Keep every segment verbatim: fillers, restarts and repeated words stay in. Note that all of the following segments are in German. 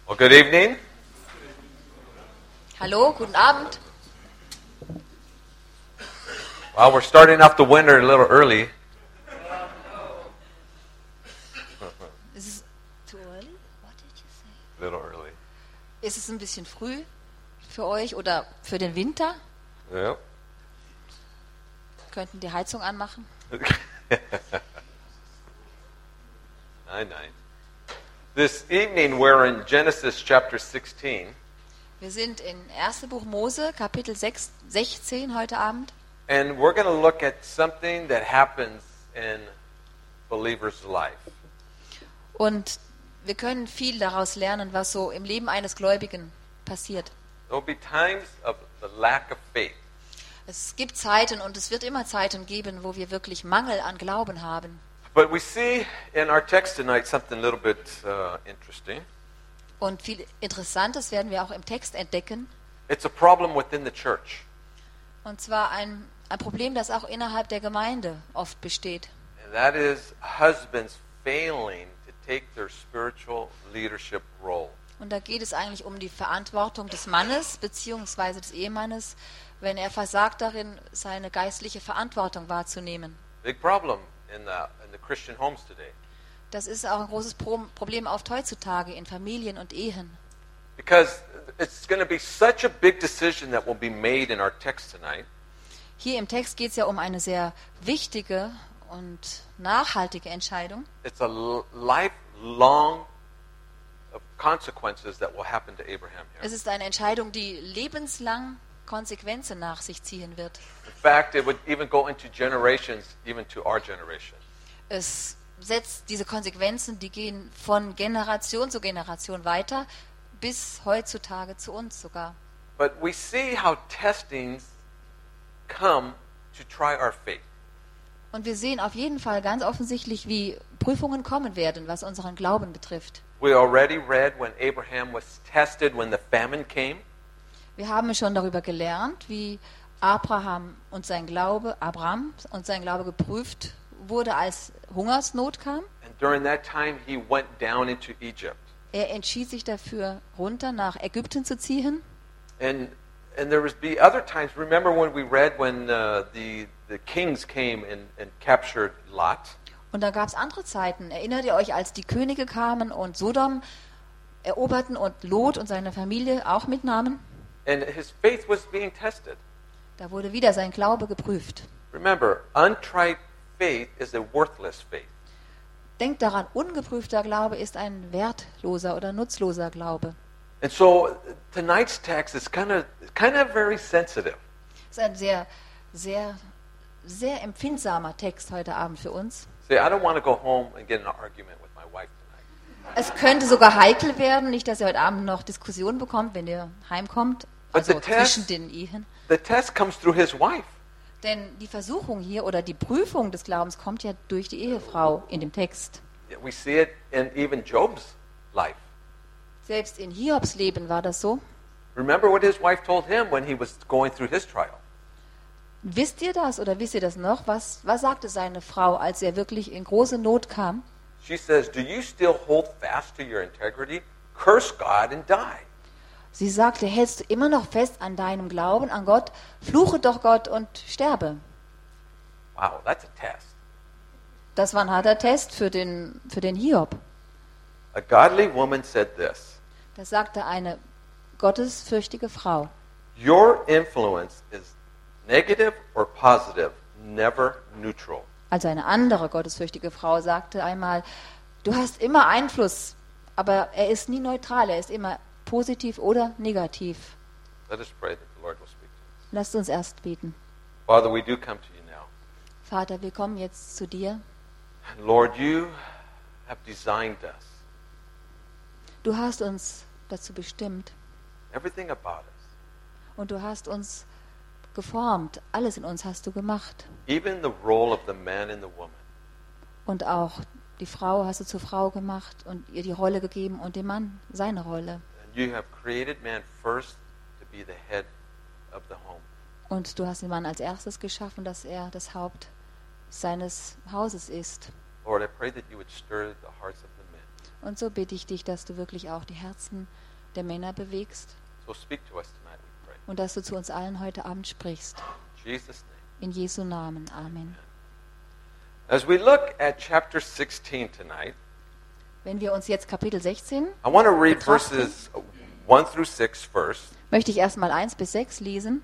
Well, good evening. Hallo, guten Abend. Well, we're starting off the winter a little early. Ist es too early? What did you say? A little early. Ist es ein bisschen früh für euch oder für den Winter? Yeah. Könnten die Heizung anmachen? Nein, nein. This evening we're in Genesis chapter sixteen. Wir sind in ersten Buch Mose, Kapitel sechs, sechzehn heute Abend. And we're going to look at something that happens in believers' life. Und wir können viel daraus lernen, was so im Leben eines Gläubigen passiert. There will be times of the lack of faith. Es gibt Zeiten und es wird immer Zeiten geben, wo wir wirklich Mangel an Glauben haben. But we see in our text tonight something a little bit uh, interesting. Und viel Interessantes werden wir auch im Text entdecken. It's a problem within the church. Und zwar ein, ein Problem, das auch innerhalb der Gemeinde oft besteht. And that is husbands failing to take their spiritual leadership role. Und da geht es eigentlich um die Verantwortung des Mannes bzw. des Ehemannes, wenn er versagt darin, seine geistliche Verantwortung wahrzunehmen. Big problem in the in the Christian homes today. Das ist auch ein großes Pro- Problem oft heutzutage in Familien und Ehen. Because it's going to be such a big decision that will be made in our text tonight. Hier im Text geht es ja um eine sehr wichtige und nachhaltige Entscheidung. It's a l- lifelong of consequences that will happen to Abraham here. Es ist eine Entscheidung, die lebenslang Konsequenzen nach sich ziehen wird. In fact, it would even go into generations, even to our generation. Es setzt diese Konsequenzen, die gehen von Generation zu Generation weiter, bis heutzutage zu uns sogar. But we see how testings come to try our faith. Und wir sehen auf jeden Fall ganz offensichtlich, wie Prüfungen kommen werden, was unseren Glauben betrifft. We already read when Abraham was tested when the famine came. Wir haben schon darüber gelernt, wie Abraham und sein Glaube, Abraham und sein Glaube geprüft wurde, als Hungersnot kam. And during that time he went down into Egypt. Er entschied sich dafür, runter nach Ägypten zu ziehen. And and there was be other times. Remember when we read when uh, the the kings came and, and captured Lot? Und da gab es andere Zeiten. Erinnert ihr euch, als die Könige kamen und Sodom eroberten und Lot und seine Familie auch mitnahmen? And his faith was being tested. Da wurde wieder sein Glaube geprüft. Remember, untried faith is a worthless faith. Denkt daran, ungeprüfter Glaube ist ein wertloser oder nutzloser Glaube. And so tonight's text is kind of kind of very sensitive. Das ist ein sehr, sehr, sehr empfindsamer Text heute Abend für uns. See, I don't want to go home and get in an argument with my wife tonight. Es könnte sogar heikel werden, nicht, dass ihr heute Abend noch Diskussionen bekommt, wenn ihr heimkommt, But the also zwischen test, den Ehen. the test comes through his wife. Denn die Versuchung hier oder die Prüfung des Glaubens kommt ja durch die Ehefrau in dem Text. We see it in even Job's life. Selbst in Hiobs Leben war das so. Remember what his wife told him when he was going through his trial. Wisst ihr das oder wisst ihr das noch? Was, was sagte seine Frau, als er wirklich in große Not kam? She says, "Do you still hold fast to your integrity? Curse God and die." Sie sagte, hältst du immer noch fest an deinem Glauben an Gott? Fluche doch Gott und sterbe. Wow, that's a test. Das war ein harter Test für den, für den Hiob. A godly woman said this. Das sagte eine gottesfürchtige Frau. Your influence is negative or positive, never neutral. Also eine andere gottesfürchtige Frau sagte einmal, du hast immer Einfluss, aber er ist nie neutral, er ist immer positiv oder negativ. Let us pray that the Lord will speak to us. Lasst uns erst beten. Father, we do come to you now. Vater, wir kommen jetzt zu dir. And Lord, you have designed us. Du hast uns dazu bestimmt Everything about us. und du hast uns geformt. Alles in uns hast du gemacht. Even the role of the man and the woman. Und auch die Frau hast du zur Frau gemacht und ihr die Rolle gegeben und dem Mann seine Rolle. And you have created man first to be the head of the home. Und du hast den Mann als erstes geschaffen, dass er das Haupt seines Hauses ist. Lord, I pray that you would stir the hearts of the men. Und so bitte ich dich, dass du wirklich auch die Herzen der Männer bewegst So speak to us tonight, we pray. und dass du zu uns allen heute Abend sprichst. In Jesus' name. In Jesu Namen. Amen. As we look at chapter sixteen tonight, Wenn wir uns jetzt Kapitel sechzehn, I want to read betrachten, verses one through six first. möchte ich erstmal eins bis sechs lesen.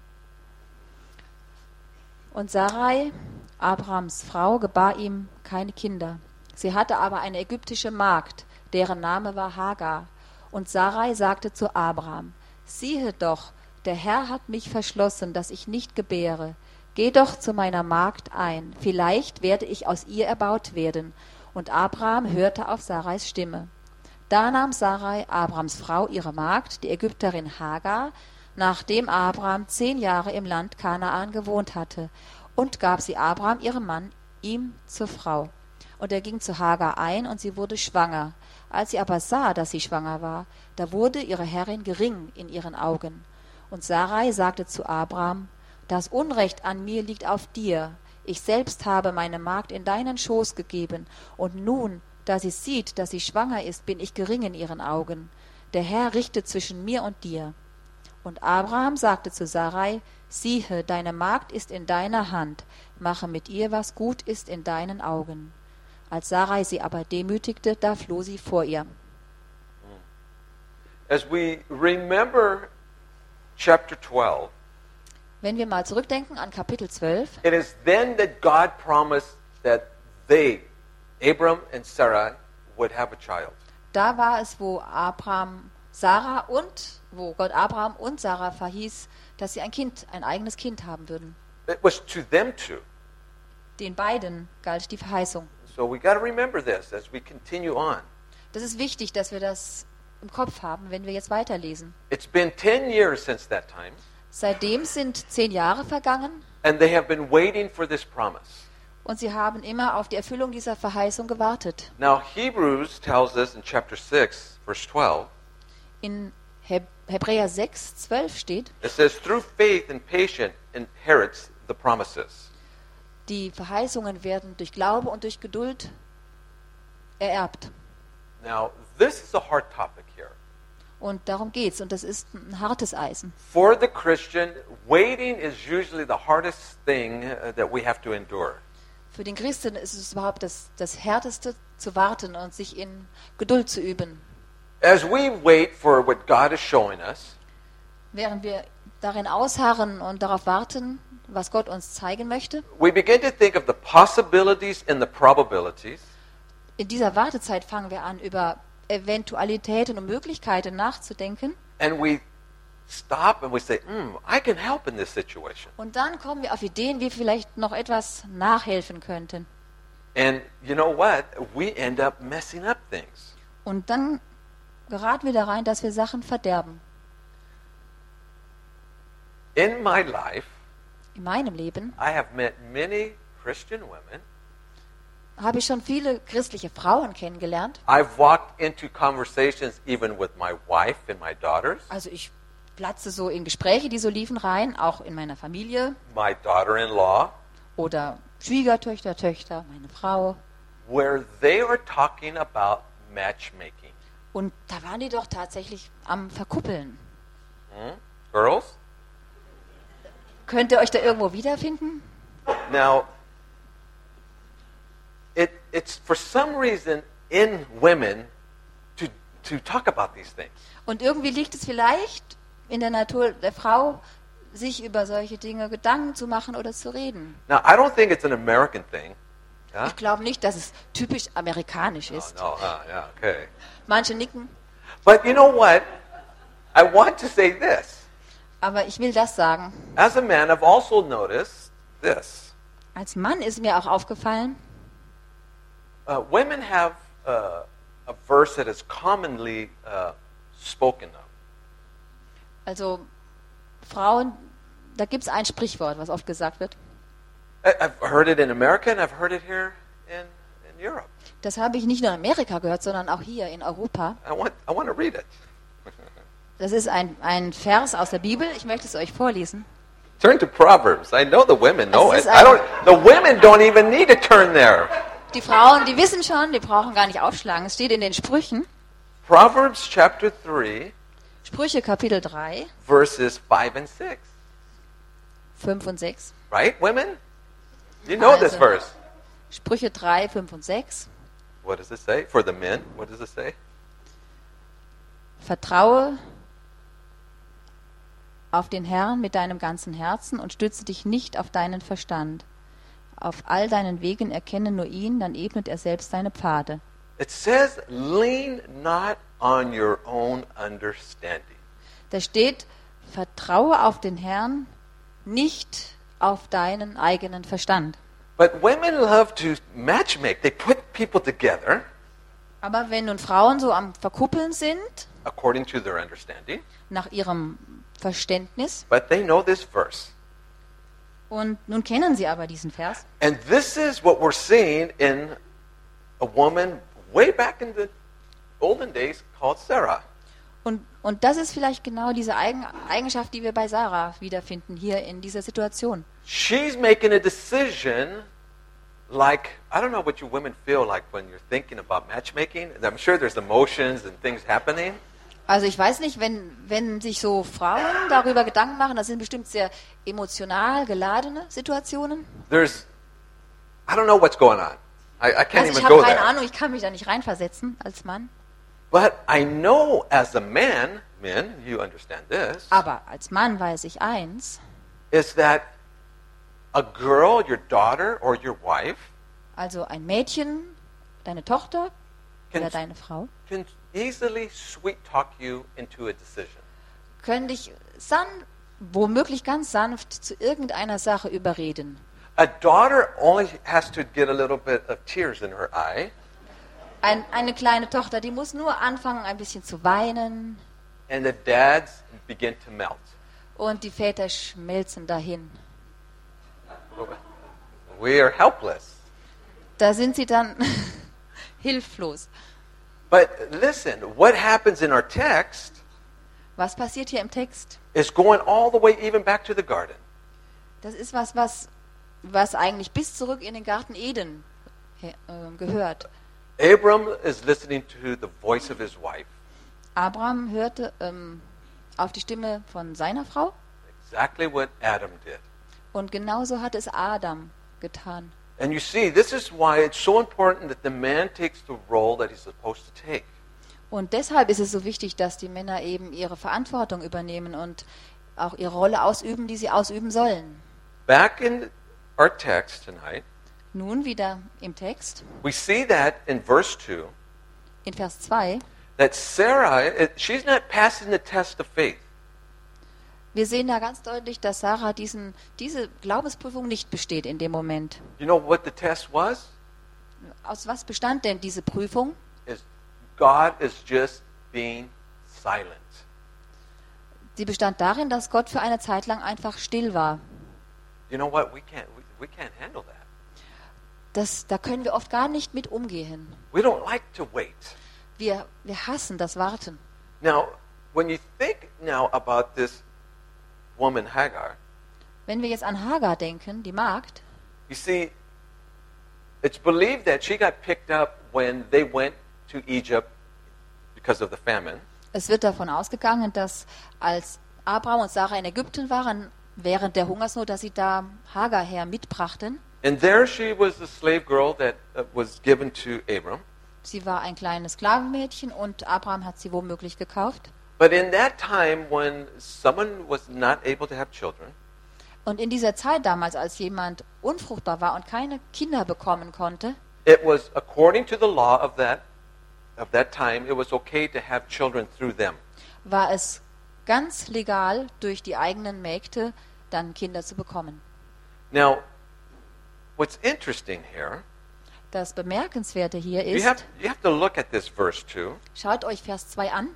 Und Sarai, Abrahams Frau, gebar ihm keine Kinder. Sie hatte aber eine ägyptische Magd, deren Name war Hagar. Und Sarai sagte zu Abraham: Siehe doch, der Herr hat mich verschlossen, dass ich nicht gebäre. Geh doch zu meiner Magd ein, vielleicht werde ich aus ihr erbaut werden. Und Abraham hörte auf Sarais Stimme. Da nahm Sarai, Abrahams Frau, ihre Magd, die Ägypterin Hagar, nachdem Abraham zehn Jahre im Land Kanaan gewohnt hatte, und gab sie Abraham, ihrem Mann, ihm zur Frau. Und er ging zu Hagar ein, und sie wurde schwanger. Als sie aber sah, dass sie schwanger war, da wurde ihre Herrin gering in ihren Augen. Und Sarai sagte zu Abraham: Das Unrecht an mir liegt auf dir. Ich selbst habe meine Magd in deinen Schoß gegeben, und nun, da sie sieht, dass sie schwanger ist, bin ich gering in ihren Augen. Der Herr richtet zwischen mir und dir. Und Abraham sagte zu Sarai: Siehe, deine Magd ist in deiner Hand, mache mit ihr, was gut ist in deinen Augen. Als Sarai sie aber demütigte, da floh sie vor ihr. As we remember chapter twelve, Wenn wir mal zurückdenken an Kapitel zwölf, it is then that God promised that they, Abram and Sarai, would have a child. da war es, wo Abraham, Sarah und, wo Gott Abraham und Sarah verhieß, dass sie ein Kind, ein eigenes Kind haben würden. It was to them two. Den beiden galt die Verheißung. So we got to remember this as we continue on. Das ist wichtig, dass wir das im Kopf haben, wenn wir jetzt weiterlesen. It's been ten years since that time, Seitdem sind zehn Jahre vergangen and they have been waiting for this promise. und sie haben immer auf die Erfüllung dieser Verheißung gewartet. Now, Hebrews tells us in chapter six, verse twelve, In Heb- Hebräer sechs, zwölf steht, it says, through faith and patience inherits the promises. die Verheißungen werden durch Glaube und durch Geduld ererbt. Now, this is a hard topic here. Und darum geht's. Und das ist ein hartes Eisen. For the Christian, waiting is usually the hardest thing uh, that we have to endure. Für den Christen ist es überhaupt das, das Härteste, zu warten und sich in Geduld zu üben. As we wait for what God is showing us, Während wir darin ausharren und darauf warten, was Gott uns zeigen möchte, we begin to think of the possibilities and the probabilities. in dieser Wartezeit fangen wir an, über Eventualitäten und Möglichkeiten nachzudenken. And we stop and we say, mm, I can help in this situation. Und dann kommen wir auf Ideen, wie wir vielleicht noch etwas nachhelfen könnten. And you know what? We end up messing up things. Und dann geraten wir da rein, dass wir Sachen verderben. In my life, In meinem Leben I have met many Christian women. habe ich schon viele christliche Frauen kennengelernt. I've walked into conversations even with my wife and my daughters, Also ich platzte so in Gespräche, die so liefen, rein, auch in meiner Familie my daughter-in-law, oder Schwiegertöchter, Töchter, meine Frau. where they are talking about matchmaking. Und da waren die doch tatsächlich am Verkuppeln. Hmm? Girls? Könnt ihr euch da irgendwo wiederfinden? Now, it, it's for some reason in women to, to talk about these things. Und irgendwie liegt es vielleicht in der Natur der Frau, sich über solche Dinge Gedanken zu machen oder zu reden. Now, I don't think it's an American thing. Yeah? Ich glaube nicht, dass es typisch amerikanisch Oh, ist. no, uh, yeah, okay. Manche nicken, But you know what? I want to say this. aber ich will das sagen. As a man, I've also noticed this. Als Mann ist mir auch aufgefallen, Uh, women have uh, a verse that is commonly uh, spoken of. also Frauen, da gibt es ein Sprichwort, was oft gesagt wird. I- I've heard it in America and I've heard it here in, in Europe. Das habe ich nicht nur in Amerika gehört, sondern auch hier in Europa. I want, I want to read it. Das ist ein, ein Vers aus der Bibel. Ich möchte es euch vorlesen. Turn to Proverbs. I know the women know Es it. ist I ein- don't. The women don't even need to turn there. Die Frauen, die wissen schon, die brauchen gar nicht aufschlagen. Es steht in den Sprüchen. Proverbs chapter three, Sprüche Kapitel drei, verses five and six. fünf und sechs. Right, women? You know this Also. verse. Sprüche drei, fünf und sechs. What does it say? For the men, what does it say? Vertraue auf den Herrn mit deinem ganzen Herzen und stütze dich nicht auf deinen Verstand. Auf all deinen Wegen erkenne nur ihn, dann ebnet er selbst deine Pfade. It says, lean not on your own understanding. Da steht, vertraue auf den Herrn, nicht auf deinen eigenen Verstand. But women love to matchmake. They put people together Aber wenn nun Frauen so am Verkuppeln sind, according to their understanding, nach ihrem Verständnis, but they know this verse. und nun kennen sie aber diesen Vers, And this is what we're seeing in a woman way back in the olden days called Sarah. und, und das ist vielleicht genau diese Eigen, Eigenschaft, die wir bei Sarah wiederfinden, hier in dieser Situation. She's making a decision like, I don't know what you women feel like when you're thinking about matchmaking. I'm sure there's emotions and things happening. Also ich weiß nicht, wenn, wenn sich so Frauen darüber Gedanken machen, das sind bestimmt sehr emotional geladene Situationen. There's, I don't know what's going on. I, I can't Also ich even habe go keine there. Ahnung, ich kann mich da nicht reinversetzen als Mann. But I know as a man, men, you understand this, Aber als Mann weiß ich eins, is that a girl, your daughter or your wife, also ein Mädchen, deine Tochter can, oder deine Frau, can easily sweet talk you into a decision. können dich san womöglich ganz sanft zu irgendeiner Sache überreden. A daughter only has to get a little bit of tears in her eye, Ein, eine kleine Tochter, die muss nur anfangen, ein bisschen zu weinen, and the dads begin to melt. und die Väter schmelzen dahin. We are helpless. Da sind sie dann hilflos. But listen, what happens in our text Was passiert hier im Text? is going all the way even back to the garden. Das ist was, was, was eigentlich bis zurück in den Garten Eden äh, gehört. Abram is listening to the voice of his wife, Abraham hörte ähm, auf die Stimme von seiner Frau, exactly what Adam did. und genauso hat es Adam getan. And you see, this is why it's so important that the man takes the role that he's supposed to take. Und deshalb ist es so wichtig, dass die Männer eben ihre Verantwortung übernehmen und auch ihre Rolle ausüben, die sie ausüben sollen. Back in our text tonight, Nun wieder im Text, we see that in verse two, in Vers zwei, that Sarah, it- she's not passing the test of faith. wir sehen da ganz deutlich, dass Sarah diesen, diese Glaubensprüfung nicht besteht in dem Moment. You know what the test was? Aus was bestand denn diese Prüfung? Is God is just being silent. Sie bestand darin, dass Gott für eine Zeit lang einfach still war. You know what? We can't we, we can't handle that. Das, da können wir oft gar nicht mit umgehen. We don't like to wait. Wir, wir hassen das Warten. Now, when you think now about this woman Hagar, Wenn wir jetzt an Hagar denken, die Magd, you see, it's believed that she got picked up when they went to Egypt because of the famine. es wird davon ausgegangen, dass als Abraham und Sarah in Ägypten waren, während der Hungersnot, dass sie da Hagar her mitbrachten. And there she was a slave girl that uh, was given to Abram. Sie war ein kleines Sklavenmädchen und Abraham hat sie womöglich gekauft. But in that time when someone was not able to have children, Und in dieser Zeit damals, als jemand unfruchtbar war und keine Kinder bekommen konnte, it was according to the law of that of that time, it was okay to have children through them. war es ganz legal, durch die eigenen Mägde dann Kinder zu bekommen. Now, what's interesting here, Das Bemerkenswerte hier you ist, have you have to look at this verse two. schaut euch Vers zwei an,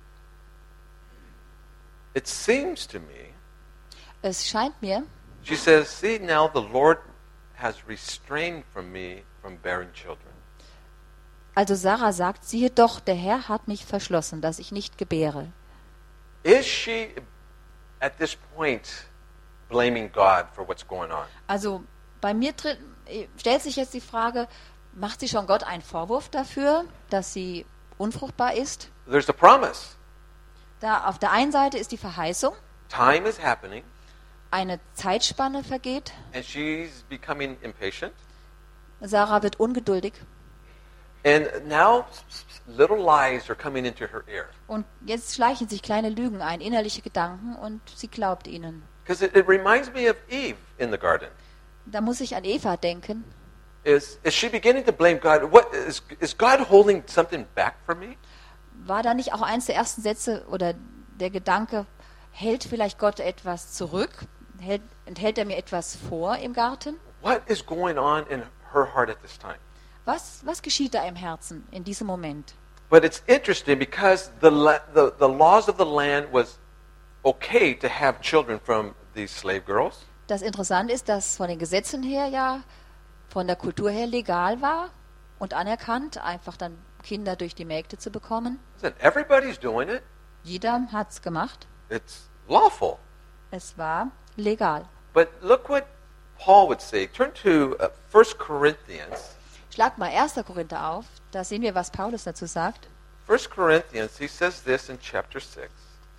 It seems to me, es scheint mir, she says, "See now, the Lord has restrained from me from bearing children." also Sarah sagt, siehe doch, der Herr hat mich verschlossen, dass ich nicht gebäre. Is she at this point blaming God for what's going on? Also bei mir tritt, stellt sich jetzt die Frage, Macht sie schon Gott einen Vorwurf dafür, dass sie unfruchtbar ist? There's a promise. Da auf der einen Seite ist die Verheißung, Time is happening, eine Zeitspanne vergeht, and she's becoming impatient. Sarah wird ungeduldig And now little lies are coming into her ear. und jetzt schleichen sich kleine Lügen ein, innerliche Gedanken, und sie glaubt ihnen. Because it, it reminds me of Eve in the garden. Da muss ich an Eva denken. Is, is she beginning to blame God? What is, is God holding something back from me? War da nicht auch eins der ersten Sätze oder der Gedanke, hält vielleicht Gott etwas zurück? Hält, enthält er mir etwas vor im Garten? What is going on in her heart at this time? Was, was geschieht da im Herzen in diesem Moment? But it's interesting because the, la- the, the laws of the land was okay to have children from these slave girls. Das Interessante ist, dass von den Gesetzen her ja, von der Kultur her legal war und anerkannt, einfach dann Kinder durch die Mägde zu bekommen. Listen, everybody's doing it. Jeder hat es gemacht. It's lawful. Es war legal. But look what Paul would say. Turn to uh, First Corinthians. Schlag mal erster Korinther auf, da sehen wir, was Paulus dazu sagt. First Corinthians, he says this in chapter six.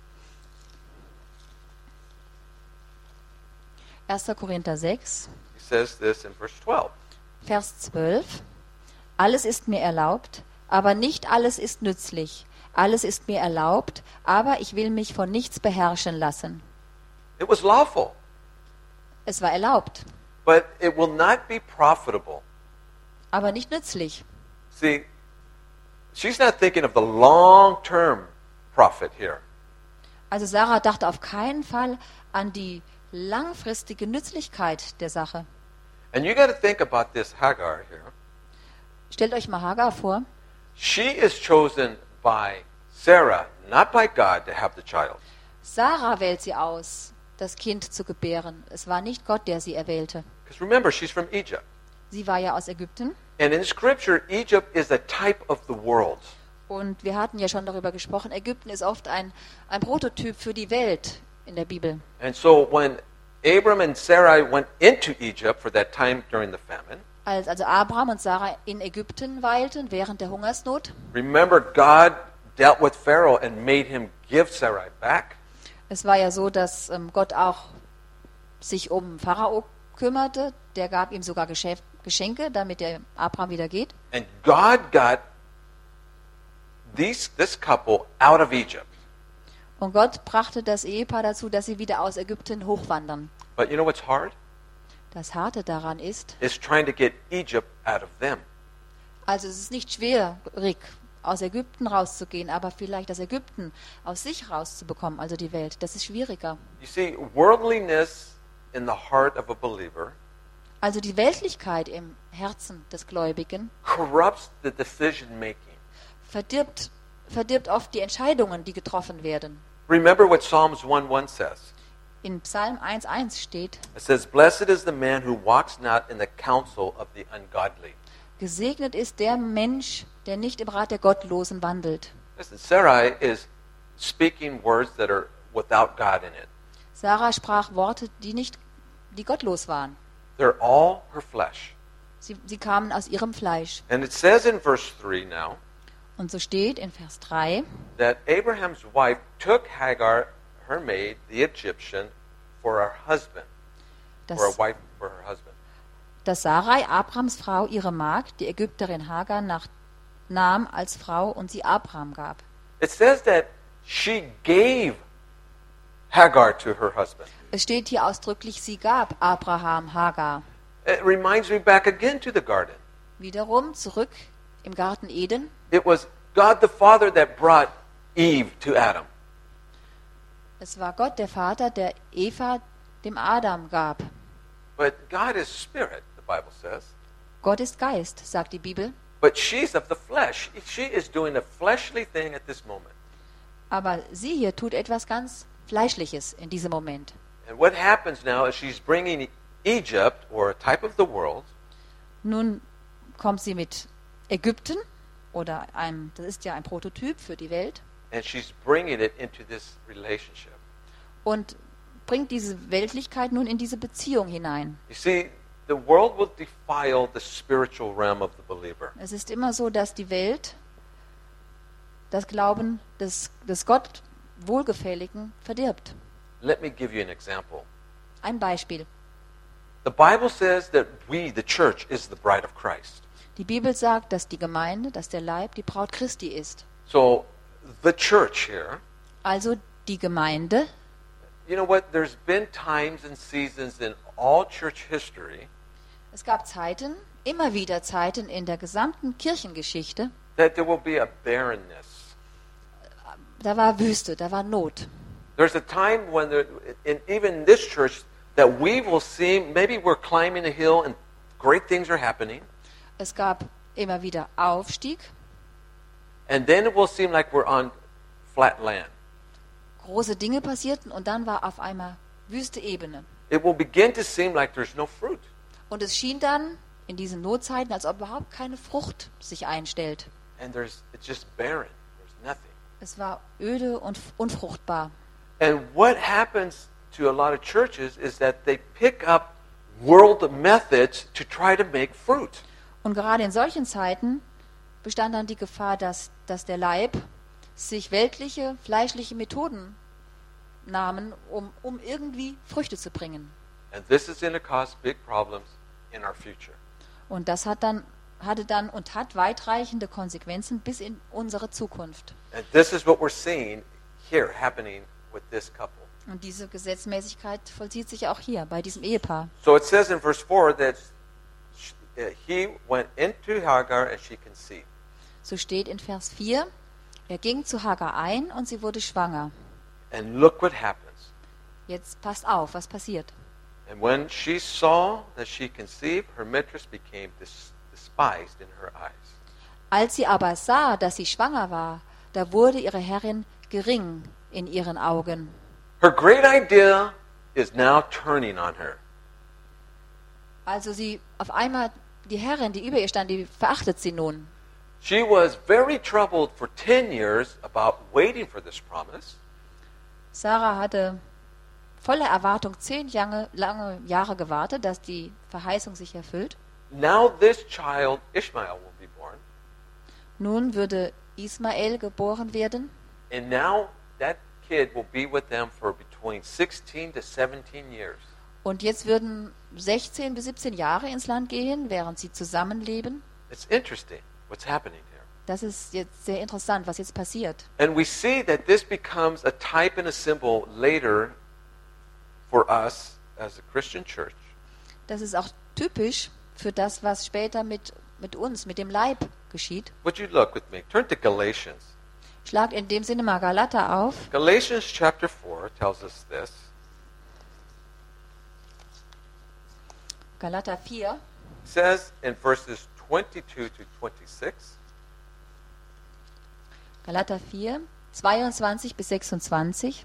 erster Korinther sechs, He says this in verse twelve. Vers zwölf. Alles ist mir erlaubt, aber nicht alles ist nützlich. Alles ist mir erlaubt, aber ich will mich von nichts beherrschen lassen. It was lawful, Es war erlaubt, but it will not be profitable. aber nicht nützlich. See, she's not thinking of the long-term profit here. Also Sarah dachte auf keinen Fall an die langfristige Nützlichkeit der Sache. And you got to think about this Hagar here. Stellt euch mal Hagar vor. She is chosen by Sarah, not by God, to have the child. Sarah wählt sie aus, das Kind zu gebären. Es war nicht Gott, der sie erwählte. Because remember, she's from Egypt. Sie war ja aus Ägypten. And in Scripture, Egypt is a type of the world. Und wir hatten ja schon darüber gesprochen, Ägypten ist oft ein, ein Prototyp für die Welt in der Bibel. And so when Abram and Sarai went into Egypt for that time during the famine, Als also Abraham und Sarah in Ägypten weilten während der Hungersnot, remember God dealt with Pharaoh and made him give Sarai back. es war ja so, dass ähm, Gott auch sich um Pharao kümmerte. Der gab ihm sogar Geschäft, Geschenke, damit der Abraham wieder geht. And God got these, this couple out of Egypt. Und Gott brachte das Ehepaar dazu, dass sie wieder aus Ägypten hochwandern. But you know what's hard? Das Harte daran ist, It's trying to get Egypt out of them. also es ist nicht schwierig, aus Ägypten rauszugehen, aber vielleicht das Ägypten aus sich rauszubekommen, also die Welt, das ist schwieriger. You see, worldliness in the heart of a believer Also die Weltlichkeit im Herzen des Gläubigen corrupts the decision making. verdirbt, verdirbt oft die Entscheidungen, die getroffen werden. Remember what Psalms one one says. In Psalm eins eins steht, It says, "Blessed is the man who walks not in the counsel of the ungodly." gesegnet ist der Mensch, der nicht im Rat der Gottlosen wandelt. Listen, Sarai is speaking words that are without God in it. Sarah sprach Worte, die nicht, die gottlos waren. They're all her flesh. Sie, sie kamen aus ihrem Fleisch. And it says in verse three now Und so steht in Vers drei, that Abraham's wife took Hagar, her maid, the Egyptian, for her husband, dass, for a wife for her husband. dass Sarai, Abrams Frau, ihre Magd, die Ägypterin Hagar, nach, nahm als Frau und sie Abraham gab. It says that she gave Hagar to her husband. Es steht hier ausdrücklich, sie gab Abraham Hagar. It reminds me back again to the garden. Wiederum zurück im Garten Eden. It was God the Father that brought Eve to Adam. Es war Gott, der Vater, der Eva dem Adam gab. But God is spirit, the Bible says. Gott ist Geist, sagt die Bibel. But she's of the flesh. She is doing a fleshly thing at this moment. Aber sie hier tut etwas ganz Fleischliches in diesem Moment. And what happens now is she's bringing Egypt, or a type of the world, Nun kommt sie mit Ägypten, oder einem, das ist ja ein Prototyp für die Welt, and she's bringing it into this relationship. und bringt diese Weltlichkeit nun in diese Beziehung hinein. You see, the world will defile the spiritual realm of the believer. Es ist immer so, dass die Welt das Glauben des, des Gott Wohlgefälligen verdirbt. Let me give you an example. Ein Beispiel. The Bible says that we, the church, is the bride of Christ. Die Bibel sagt, dass die Gemeinde, dass der Leib die Braut Christi ist. So, the church here, Also die Gemeinde. you know what? There's been times and seasons in all church history Es gab Zeiten, immer wieder Zeiten in der gesamten Kirchengeschichte, that there will be a barrenness. da war Wüste, da war Not. There's a time when, there, in, even in this church, that we will see, maybe we're climbing a hill and great things are happening, Es gab immer wieder Aufstieg, and then it will seem like we're on flat land. große Dinge passierten und dann war auf einmal wüste Ebene. It will begin to seem like there's no fruit. Und es schien dann in diesen Notzeiten, als ob überhaupt keine Frucht sich einstellt. And there's it's just barren. There's nothing. Es war öde und unfruchtbar. And what happens to a lot of churches is that they pick up world methods to try to make fruit. Und gerade in solchen Zeiten bestand dann die Gefahr, dass, dass der Leib sich weltliche, fleischliche Methoden nahmen, um, um irgendwie Früchte zu bringen. And this is going to cause big problems in our future. Und das hat dann, hatte dann und hat weitreichende Konsequenzen bis in unsere Zukunft. And this is what we're seeing here happening with this couple. Und diese Gesetzmäßigkeit vollzieht sich auch hier bei diesem Ehepaar. So it says in verse four that sh- uh, he went into Hagar and she conceived. So steht in Vers vier, er ging zu Hagar ein und sie wurde schwanger. And look what happens. Jetzt passt auf, was passiert. And when she saw that she conceived, her mistress became dis- despised in her eyes. Als sie aber sah, dass sie schwanger war, da wurde ihre Herrin gering in ihren Augen. Her great idea is now turning on her. Also sie auf einmal, die Herrin, die über ihr stand, die verachtet sie nun. She was very troubled for ten years about waiting for this promise. Sarah hatte voller Erwartung zehn lange, lange Jahre gewartet, dass die Verheißung sich erfüllt. Now this child, Ishmael, will be born. Nun würde Ismael geboren werden. And now that kid will be with them for between sixteen to seventeen years. Und jetzt würden sechzehn bis siebzehn Jahre ins Land gehen, während sie zusammenleben. It's interesting what's happening here. Das ist jetzt sehr interessant, was jetzt passiert. And we see that this becomes a type and a symbol later for us as a Christian church. Das ist auch typisch für das, was später mit, mit uns, mit dem Leib geschieht. Would you look with me? Turn to Galatians. Schlagt in dem Sinne mal Galater auf. Galatians chapter four tells us this. Galater vier. It says in verses twenty-two to twenty-six, Galater vier, zweiundzwanzig bis sechsundzwanzig.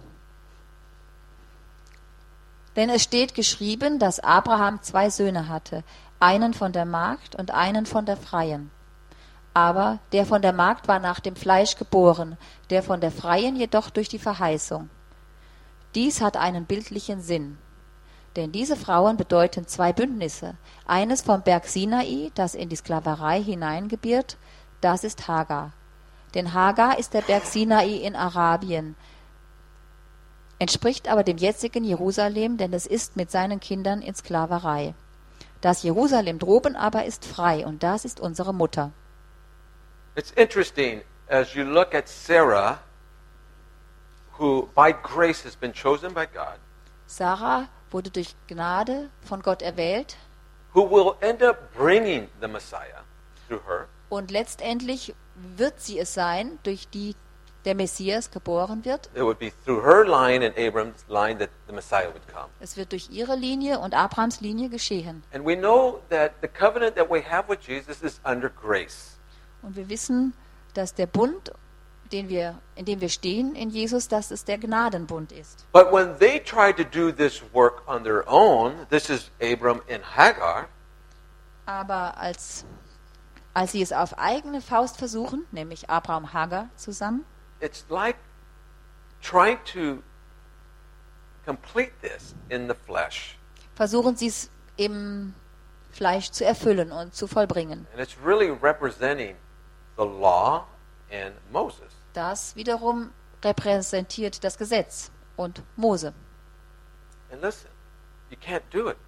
Denn es steht geschrieben, dass Abraham zwei Söhne hatte, einen von der Magd und einen von der Freien. Aber der von der Magd war nach dem Fleisch geboren, der von der Freien jedoch durch die Verheißung. Dies hat einen bildlichen Sinn. Denn diese Frauen bedeuten zwei Bündnisse. Eines vom Berg Sinai, das in die Sklaverei hineingebiert, das ist Hagar. Denn Hagar ist der Berg Sinai in Arabien, entspricht aber dem jetzigen Jerusalem, denn es ist mit seinen Kindern in Sklaverei. Das Jerusalem droben aber ist frei, und das ist unsere Mutter. it's interesting as you look at Sarah, who by grace has been chosen by God, Sarah wurde durch Gnade von Gott erwählt, who will end up bringing the Messiah through her. und letztendlich wird sie es sein, durch die der Messias geboren wird. It would be through her line and Abram's line that the Messiah would come. Es wird durch ihre Linie und Abrahams Linie geschehen. And we know that the covenant that we have with Jesus is under grace. Und wir wissen, dass der Bund, den wir, in dem wir stehen in Jesus, dass es der Gnadenbund ist. But when they tried to do this work on their own, this is Abram and Hagar, Aber als, als sie es auf eigene Faust versuchen, nämlich Abraham und Hagar zusammen, it's like trying to complete this in the flesh. versuchen sie es im, Fleisch zu erfüllen und zu vollbringen. And it's really representing the law and Moses. Das wiederum repräsentiert das Gesetz und Mose. And listen, you can't do it.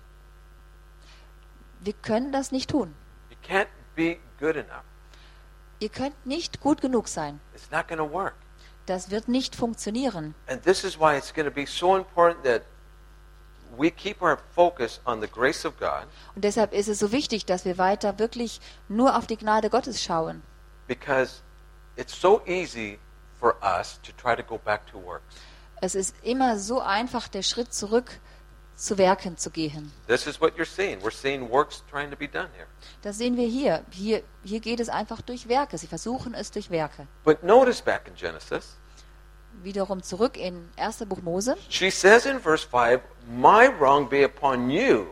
Wir können das nicht tun. You can't be good enough. Ihr könnt nicht gut genug sein. It's not going to work. Das wird nicht funktionieren. And this is why it's going to be so important that we keep our focus on the grace of God, Und deshalb ist es so wichtig, dass wir weiter wirklich nur auf die Gnade Gottes schauen. because it's so easy for us to try to go back to works. Es ist immer so einfach, der Schritt zurück zu Werken zu gehen. This is what you're seeing. We're seeing works trying to be done here. Das sehen wir hier. Hier, hier geht es einfach durch Werke. Sie versuchen es durch Werke. But notice back in Genesis, Wiederum zurück in erster Buch Mose. she says in verse five, "My wrong be upon you."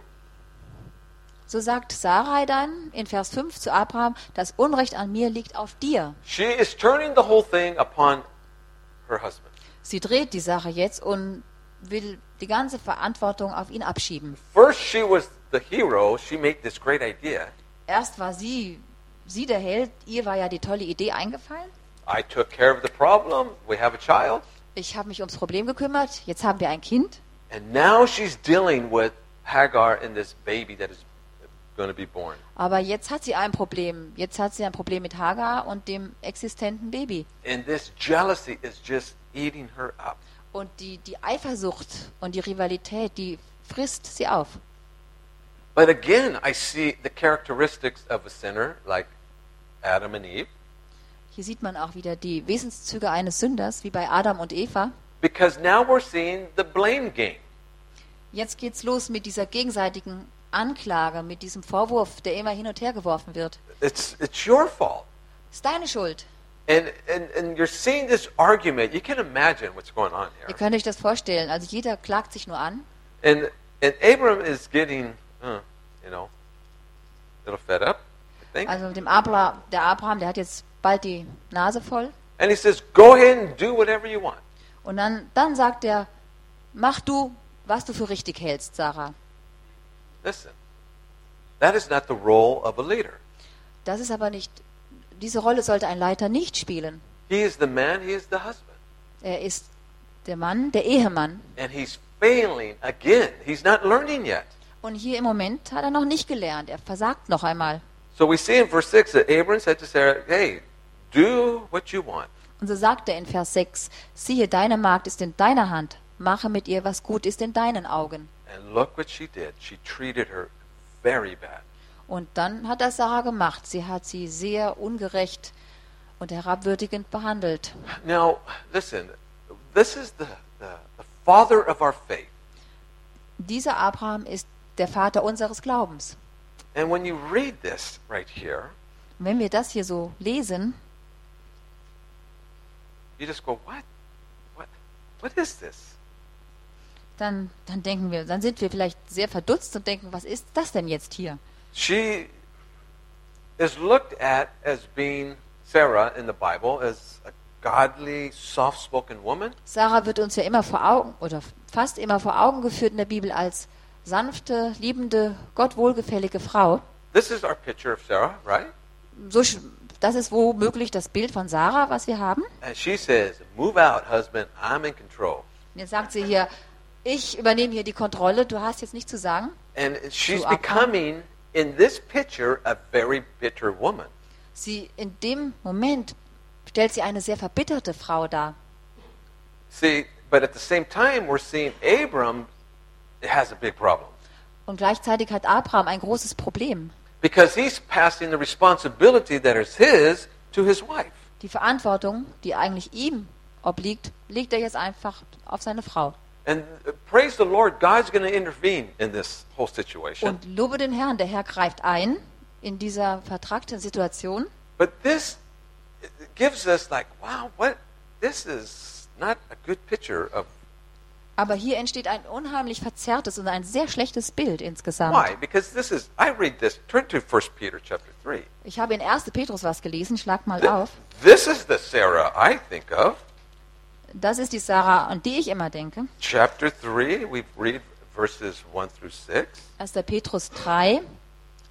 So sagt Sarai dann in Vers fünf zu Abraham, das Unrecht an mir liegt auf dir. She is turning the whole thing upon her husband. Sie dreht die Sache jetzt und will die ganze Verantwortung auf ihn abschieben. First she was the hero. She made this great idea. Erst war sie, sie der Held, ihr war ja die tolle Idee eingefallen. I took care of the problem. We have a child. Ich habe mich ums Problem gekümmert, jetzt haben wir ein Kind. And now she's dealing with Hagar and this baby that is going to be born. Aber jetzt hat sie ein Problem. Jetzt hat sie ein Problem mit Hagar und dem existenten Baby. And this jealousy is just eating her up. Und die, die Eifersucht und die Rivalität, die frisst sie auf. But again, I see the characteristics of a sinner like Adam and Eve. Hier sieht man auch wieder die Wesenszüge eines Sünders, wie bei Adam und Eva. Because now we're seeing the blame game. Jetzt geht's los mit dieser gegenseitigen Anklage, mit diesem Vorwurf, der immer hin und her geworfen wird. It's, it's your fault. Ist deine Schuld. And, and, and you're seeing this argument. You can imagine what's going on Ihr here. könnt euch das vorstellen. Also jeder klagt sich nur an. And, and Abram is getting, uh, you know, a little fed up, I think. Also dem Abra, der Abraham, der hat jetzt bald die Nase voll. And he says, go ahead and do whatever you want. Und dann, dann sagt er, mach du, was du für richtig hältst, Sarah. Listen, that is not the role of a leader. Das ist aber nicht, diese Rolle sollte ein Leiter nicht spielen. He is the man, he is the husband. Er ist der Mann, der Ehemann. And he's failing again. He's not learning yet. Und hier im Moment hat er noch nicht gelernt. Er versagt noch einmal. So we see in verse six that Abram said to Sarah, hey, do what you want. Und so sagt er in Vers sechs, siehe, deine Magd ist in deiner Hand. Mache mit ihr, was gut ist in deinen Augen. And look what she did. She treated her very bad. Und dann hat das Sarah gemacht. Sie hat sie sehr ungerecht und herabwürdigend behandelt. Now, listen, this is the, the, the father of our faith. Dieser Abraham ist der Vater unseres Glaubens. And when you read this right here, Und wenn wir das hier so lesen, you just go, what? What? What is this? dann, dann denken wir, dann sind wir vielleicht sehr verdutzt und denken, was ist das denn jetzt hier? She is looked at as being, Sarah in the Bible, as a godly, soft-spoken woman. Sarah wird uns ja immer vor Augen oder fast immer vor Augen geführt in der Bibel als sanfte, liebende, Gott wohlgefällige Frau. This is our picture of Sarah, right? So, sch- das ist womöglich das Bild von Sarah, was wir haben. And she says, move out, husband, I'm in control. Und jetzt sagt sie hier, ich übernehme hier die Kontrolle, du hast jetzt nichts zu sagen. And she's Zu Abraham. becoming, in this picture, a very bitter woman. Sie in dem Moment stellt sie eine sehr verbitterte Frau dar. See, but at the same time, we're seeing Abram has a big problem. Und gleichzeitig hat Abraham ein großes Problem. Because he's passing the responsibility that is his to his wife. Die Verantwortung, die eigentlich ihm obliegt, legt er jetzt einfach auf seine Frau. And uh, praise the Lord, God's going to intervene in this whole situation. Und lobe den Herrn, der Herr greift ein in dieser vertragten Situation. But this gives us like, wow, what? This is not a good picture of. Aber hier entsteht ein unheimlich verzerrtes und ein sehr schlechtes Bild insgesamt. Why? Because this is, I read this, turn to First Peter chapter three. Ich habe in erster Petrus was gelesen, schlag mal auf. This is the Sarah I think of. Das ist die Sarah, an die ich immer denke. Chapter three, we read verses one through six. erster Petrus drei,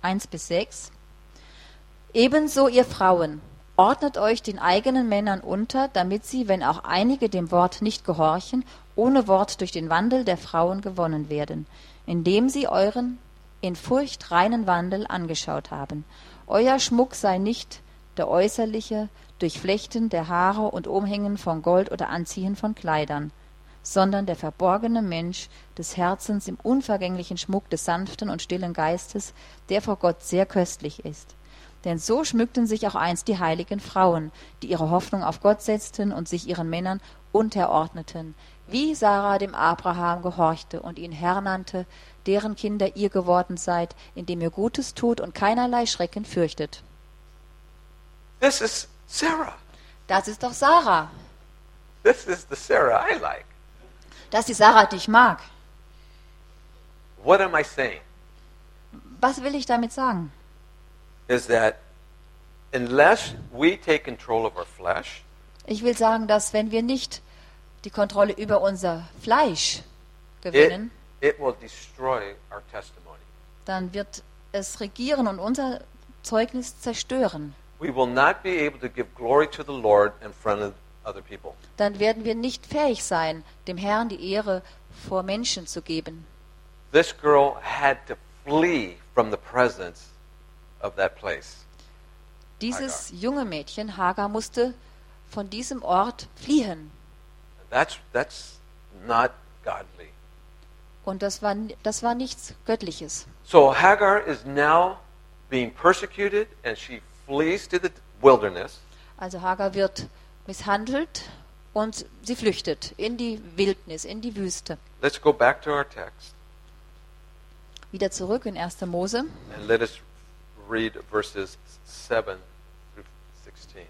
eins bis sechs. Ebenso ihr Frauen, ordnet euch den eigenen Männern unter, damit sie, wenn auch einige dem Wort nicht gehorchen, ohne Wort durch den Wandel der Frauen gewonnen werden, indem sie euren in Furcht reinen Wandel angeschaut haben. Euer Schmuck sei nicht der äußerliche, Durchflechten der Haare und Umhängen von Gold oder Anziehen von Kleidern, sondern der verborgene Mensch des Herzens im unvergänglichen Schmuck des sanften und stillen Geistes, der vor Gott sehr köstlich ist. Denn so schmückten sich auch einst die heiligen Frauen, die ihre Hoffnung auf Gott setzten und sich ihren Männern unterordneten, wie Sarah dem Abraham gehorchte und ihn Herr nannte, deren Kinder ihr geworden seid, indem ihr Gutes tut und keinerlei Schrecken fürchtet. This is Sarah. Das ist doch Sarah. This is the Sarah I like. Das ist die Sarah, die ich mag. What am I saying? Was will ich damit sagen? Is that unless we take control of our flesh, Ich will sagen, dass wenn wir nicht die Kontrolle über unser Fleisch it, gewinnen, it will destroy our testimony. dann wird es regieren und unser Zeugnis zerstören. We will not be able to give glory to the Lord in front of other people. Dann werden wir nicht fähig sein, dem Herrn die Ehre vor Menschen zu geben. This girl had to flee from the presence of that place. Dieses junge Mädchen, Hagar, musste von diesem Ort fliehen. That's that's not godly. Und das war, das war nichts Göttliches. So Hagar is now being persecuted and she flees to the wilderness. Also Hagar wird misshandelt und sie flüchtet in die Wildnis, in die Wüste. Let's go back to our text Wieder zurück in erster Mose, and let us read verses seven through sixteen.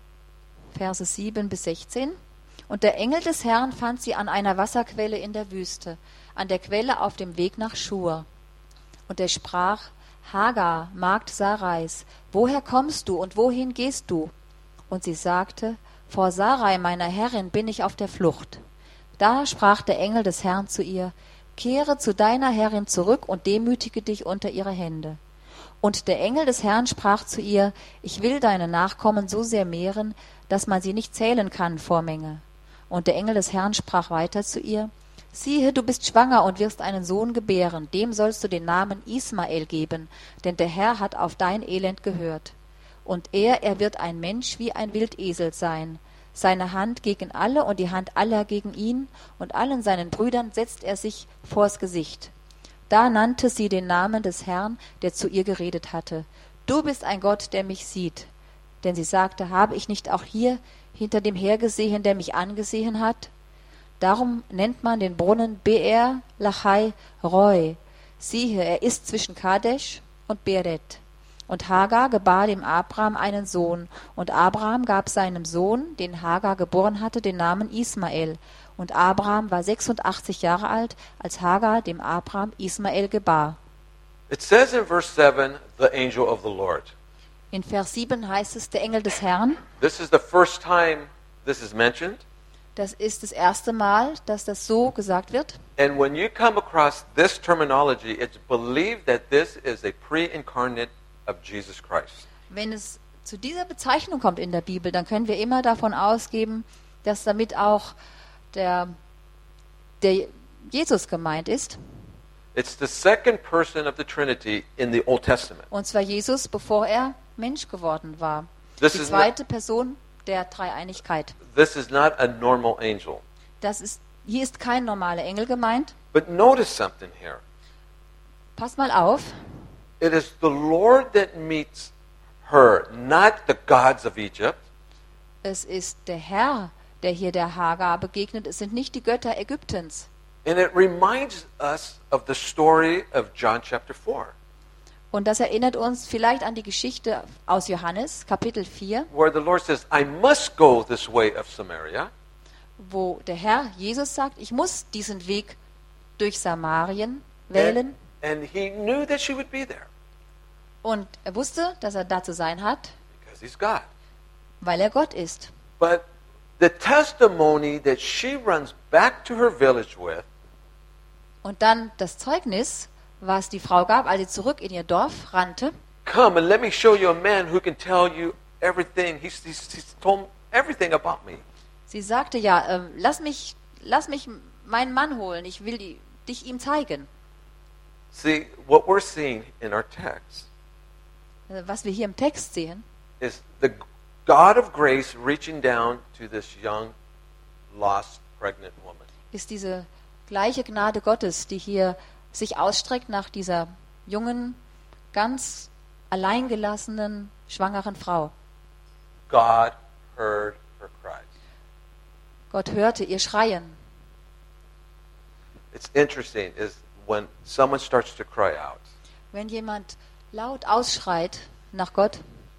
Verse sieben bis sechzehn. Und der Engel des Herrn fand sie an einer Wasserquelle in der Wüste, an der Quelle auf dem Weg nach Schur. Und er sprach: Hagar, Magd Sarais, woher kommst du und wohin gehst du? Und sie sagte: Vor Sarai, meiner Herrin, bin ich auf der Flucht. Da sprach der Engel des Herrn zu ihr: Kehre zu deiner Herrin zurück und demütige dich unter ihre Hände. Und der Engel des Herrn sprach zu ihr: Ich will deine Nachkommen so sehr mehren, dass man sie nicht zählen kann vor Menge. Und der Engel des Herrn sprach weiter zu ihr: Siehe, du bist schwanger und wirst einen Sohn gebären, dem sollst du den Namen Ismael geben, denn der Herr hat auf dein Elend gehört. Und er, er wird ein Mensch wie ein Wildesel sein. Seine Hand gegen alle und die Hand aller gegen ihn, und allen seinen Brüdern setzt er sich vors Gesicht. Da nannte sie den Namen des Herrn, der zu ihr geredet hatte: Du bist ein Gott, der mich sieht. Denn sie sagte: Habe ich nicht auch hier hinter dem hergesehen, der mich angesehen hat? Darum nennt man den Brunnen Beer Lachai Roi. Siehe, er ist zwischen Kadesh und Beret. Und Hagar gebar dem Abraham einen Sohn, und Abraham gab seinem Sohn, den Hagar geboren hatte, den Namen Ismael. Und Abraham war sechsundachtzig Jahre alt, als Hagar dem Abraham Ismael gebar. It says in verse seven, the angel of the Lord. In Vers sieben heißt es, der Engel des Herrn. This is the first time this is mentioned. Das ist das erste Mal, dass das so gesagt wird. And when you come across this terminology, it's believed that this is a pre-incarnate of Jesus Christ. Wenn es zu dieser Bezeichnung kommt in der Bibel, dann können wir immer davon ausgehen, dass damit auch der, der Jesus gemeint ist. It's the second person of the Trinity in the Old Testament. Und zwar Jesus, bevor er Mensch geworden war. This Die is zweite Person der Dreieinigkeit. This is not a normal angel. Das ist, hier ist kein normaler Engel gemeint. But notice something here. Pass mal auf. It is the Lord that meets her, not the gods of Egypt. Es ist der Herr, der hier der Hagar begegnet. Es sind nicht die Götter Ägyptens. And it reminds us of the story of John chapter four, Und das erinnert uns vielleicht an die Geschichte aus Johannes, Kapitel vier, where the Lord says, I must go this way of Samaria. wo der Herr Jesus sagt, ich muss diesen Weg durch Samarien wählen. And, and he knew that she would be there Und er wusste, dass er da zu sein hat, because he's God. weil er Gott ist. But the testimony that she runs back to her village with Und dann das Zeugnis, was die Frau gab, als sie zurück in ihr Dorf rannte. Come and let me show you a man who can tell you everything. He's, he's, he's told everything about me. Sie sagte, ja, ähm, lass mich, lass mich meinen Mann holen, ich will die, dich ihm zeigen. See, what we're seeing in our text Äh, Was wir hier im Text sehen, is the God of grace reaching down to this young, lost, pregnant woman. ist diese gleiche Gnade Gottes, die hier sich ausstreckt nach dieser jungen, ganz alleingelassenen, schwangeren Frau. God heard her cries. Gott hörte ihr Schreien. It's interesting is when someone starts to cry out. Wenn jemand laut ausschreit nach Gott,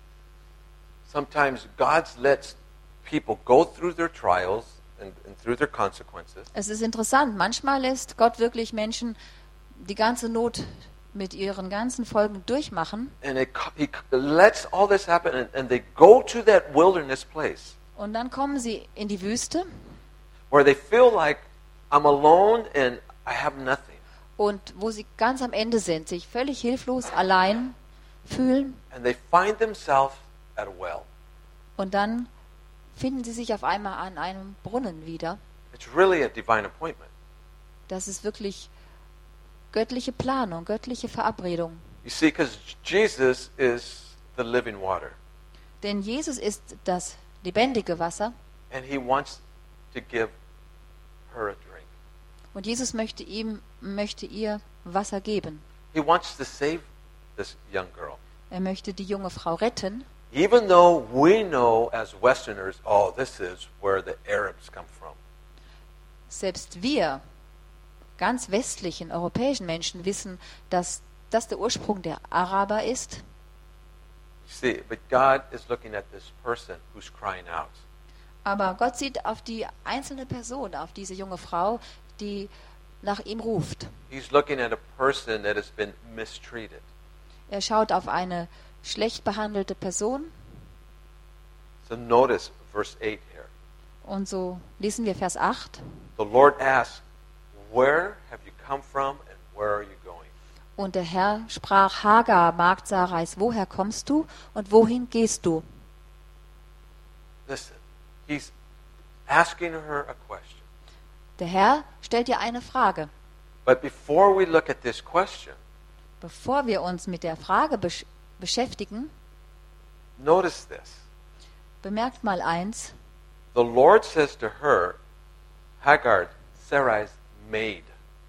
Sometimes God lets people go through their trials and, and through their consequences. es ist interessant, manchmal lässt Gott wirklich Menschen die ganze Not mit ihren ganzen Folgen durchmachen And it, he lets all this happen, and, and they go to that wilderness place und dann kommen sie in die Wüste where they feel like I'm alone and I have nothing. und wo sie ganz am Ende sind, sich völlig hilflos allein fühlen And they find themselves at a well. und dann finden sie sich auf einmal an einem Brunnen wieder. It's really a divine appointment. Das ist wirklich göttliche Planung, göttliche Verabredung. You see, because Jesus is the living water, Denn Jesus ist das lebendige Wasser and he wants to give her a drink. und Jesus möchte ihm, möchte ihr Wasser geben. He wants to save this young girl. Er möchte die junge Frau retten, Even though we know as Westerners, oh, this is where the Arabs come from. selbst wir, ganz westlichen, europäischen Menschen wissen, dass das der Ursprung der Araber ist. You see, but God is looking at this person who's crying out. Aber Gott sieht auf die einzelne Person, auf diese junge Frau, die nach ihm ruft. He's looking at a person that has been mistreated. Er schaut auf eine schlecht behandelte Person So notice verse eight here. und so lesen wir Vers acht. The Lord asks, where have you come from and where are you going? Und der Herr sprach, Hagar, Magd Sarais, woher kommst du und wohin gehst du? Listen, he's asking her a question. Der Herr stellt ihr eine Frage. But before we look at this question, Bevor wir uns mit der Frage besch beschäftigen, notice this. bemerkt mal eins. The Lord says to her, Hagar, Sarai's maid.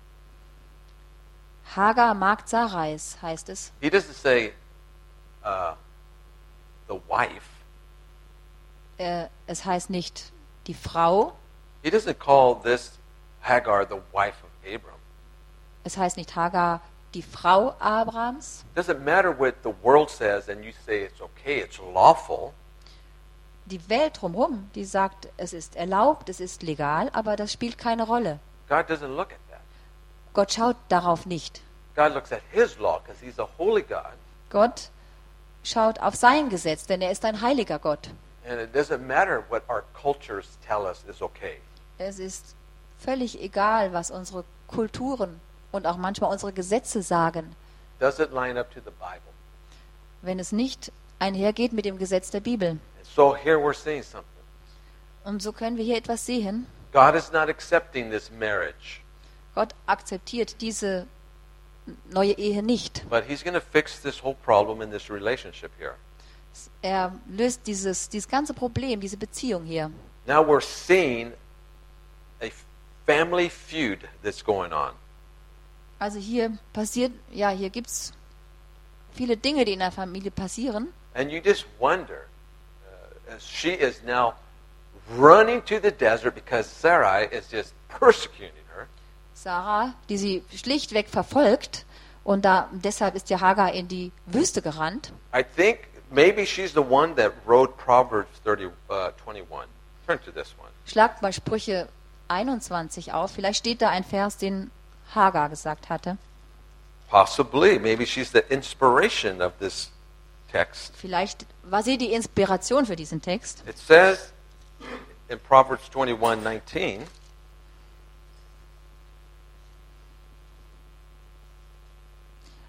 Hagar, Magd Sarais heißt es. He doesn't say uh, the wife. Äh, es heißt nicht die Frau, He doesn't call this Hagar the wife of Abram. es heißt nicht Hagar, die Frau Abrams. It doesn't matter what the world says and you say it's okay, it's lawful. Die Welt drumherum, die sagt, es ist erlaubt, es ist legal, aber das spielt keine Rolle. God doesn't look at that. Gott schaut darauf nicht. God looks at his law because he's a holy God. Gott schaut auf sein Gesetz, denn er ist ein heiliger Gott. And it doesn't matter what our cultures tell us is okay. Es ist völlig egal, was unsere Kulturen und auch manchmal unsere Gesetze sagen, Does it line up to the Bible? wenn es nicht einhergeht mit dem Gesetz der Bibel. And so here we're seeing something. Und so können wir hier etwas sehen. God is not accepting this marriage, Gott akzeptiert diese neue Ehe nicht. but he's going to fix this whole problem in this relationship here. Er löst dieses, dieses ganze Problem, diese Beziehung hier. Now we're seeing a family feud that's going on. Also hier passiert, ja, hier gibt es viele Dinge, die in der Familie passieren. And you just wonder, uh, as she is now running to the desert because Sarai is just persecuting her. Sarah, die sie schlichtweg verfolgt, und da, deshalb ist ja Hagar in die Wüste gerannt. I think maybe she's the one that wrote Proverbs thirty, uh, twenty-one. Turn to this one. Schlagt mal Sprüche einundzwanzig auf. Vielleicht steht da ein Vers, den Hagar gesagt hatte. Possibly. Maybe she's the inspiration of this text. Vielleicht war sie die Inspiration für diesen Text. It says in Proverbs twenty-one nineteen,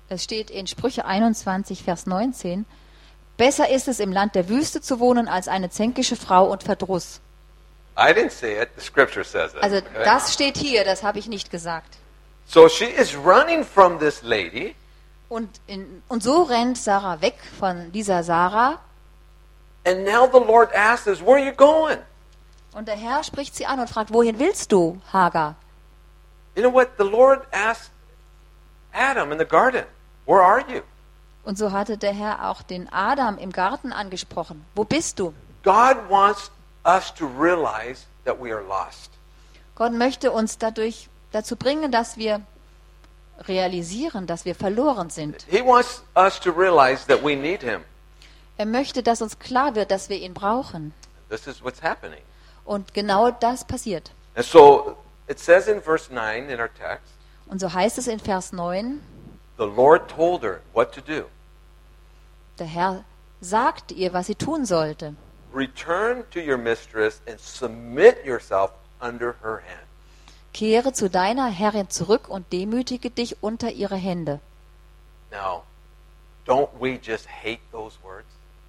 Es steht in Sprüche einundzwanzig, Vers neunzehn, besser ist es, im Land der Wüste zu wohnen, als eine zänkische Frau und Verdruss. I didn't say it. The scripture says it. Also okay? das steht hier, das habe ich nicht gesagt. So she is running from this lady. Und, in, und so rennt Sarah weg von dieser Sarah. And now the Lord asks us, where are you going? Und der Herr spricht sie an und fragt, wohin willst du, Hagar? You know what? The Lord asked Adam in the garden, where are you? Und so hatte der Herr auch den Adam im Garten angesprochen. Wo bist du? God wants us to realize that we are lost. Gott möchte uns dadurch dazu bringen, dass wir realisieren, dass wir verloren sind. He wants us to realize that we need Him. Er möchte, dass uns klar wird, dass wir ihn brauchen. This is what's happening. Und genau das passiert. And so it says in verse nine in our text, Und so heißt es in Vers neun, the Lord told her what to do. der Herr sagte ihr, was sie tun sollte. Return to your mistress and submit yourself under her hand. Kehre zu deiner Herrin zurück und demütige dich unter ihre Hände. Now, don't we just hate those words?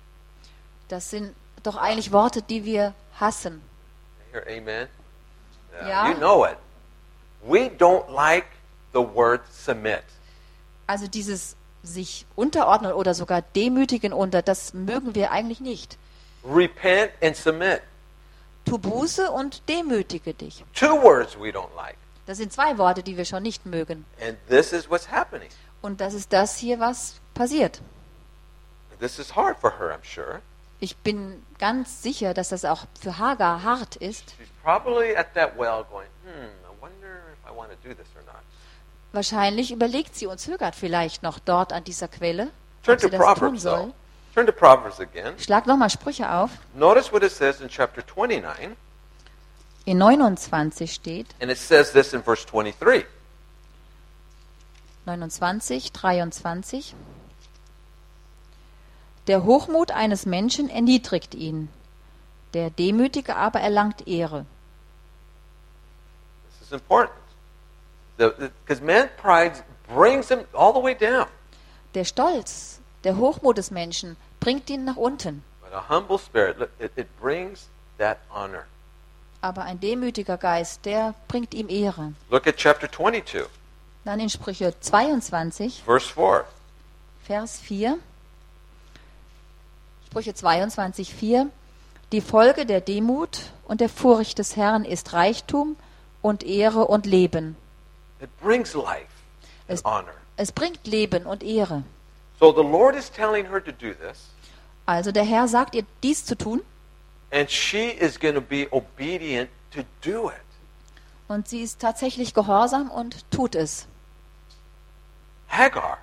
Das sind doch eigentlich Worte, die wir hassen. Here, amen? Uh, Ja. You know it. We don't like the word submit. Also dieses sich unterordnen oder sogar demütigen unter, das mögen wir eigentlich nicht. Repent and submit. Tu Buße und demütige dich. Two words we don't like. Das sind zwei Worte, die wir schon nicht mögen. And this is what's happening. Und das ist das hier, was passiert. This is hard for her, I'm sure. Ich bin ganz sicher, dass das auch für Hagar hart ist. She's probably at that well going, hmm, I wonder if I want to do this or not. Wahrscheinlich überlegt sie und zögert vielleicht noch dort an dieser Quelle, Turn ob to sie das tun Proverbs, soll. though. Turn to Proverbs again. Schlag nochmal Sprüche auf. Notice what it says in chapter twenty-nine, In neunundzwanzig steht, and it says this in verse twenty-three. neunundzwanzig, dreiundzwanzig. Der Hochmut eines Menschen erniedrigt ihn, der Demütige aber erlangt Ehre. This is important. Because man's pride brings him all the way down. Der Stolz, der Hochmut des Menschen bringt ihn nach unten. But a humble spirit, look, it, it brings that honor. Aber ein demütiger Geist, der bringt ihm Ehre. Look at chapter twenty-two, Dann in Sprüche zweiundzwanzig, verse four. Vers vier. Sprüche zweiundzwanzig, vier. Die Folge der Demut und der Furcht des Herrn ist Reichtum und Ehre und Leben. It brings life and Es, honor. es bringt Leben und Ehre. So the Lord is telling her to do this, Also der Herr sagt ihr, dies zu tun, and she is going to be obedient to do it. und sie ist tatsächlich gehorsam und tut es. Hagar,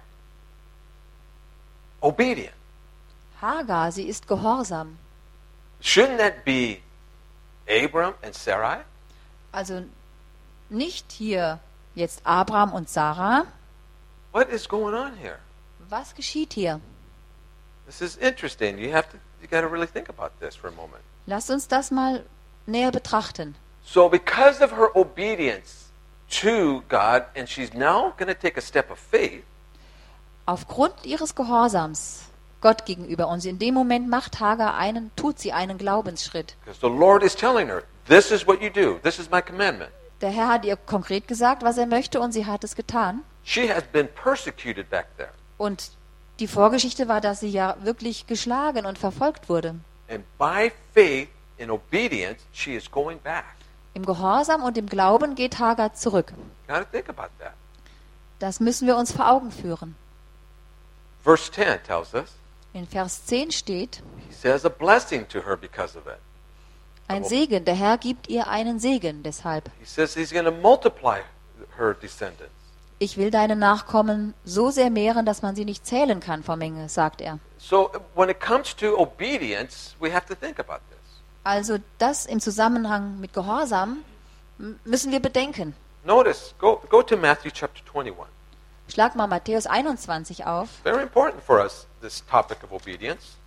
obedient. Hagar, sie ist gehorsam. Shouldn't that be Abram and Sarai? Also nicht hier jetzt Abraham und Sarah. What is going on here? Was geschieht hier? This is interesting. You have to you got to really think about this for a moment. Lasst uns das mal näher betrachten. So because of her obedience to God, and she's now going to take a step of faith, Aufgrund ihres Gehorsams Gott gegenüber, und in dem Moment macht Hagar einen, tut sie einen Glaubensschritt. because the Lord is telling her, this is what you do. This is my commandment. Der Herr hat ihr konkret gesagt, was er möchte, und sie hat es getan. She has been persecuted back there. Und die Vorgeschichte war, dass sie ja wirklich geschlagen und verfolgt wurde. And by faith and obedience, she is going back. Im Gehorsam und im Glauben geht Hagar zurück. Got to think about that. Das müssen wir uns vor Augen führen. Verse ten tells us, In Vers zehn steht, he says a blessing to her because of it. ein Segen, der Herr gibt ihr einen Segen deshalb. He says he's going to multiply her descendants. Ich will deine Nachkommen so sehr mehren, dass man sie nicht zählen kann vor Menge, sagt er. So when it comes to obedience, we have to think about this. Also das im Zusammenhang mit Gehorsam m- müssen wir bedenken. Notice, go, go to Matthew chapter twenty-one. Schlag mal Matthäus einundzwanzig auf. Very important for us, this topic of obedience.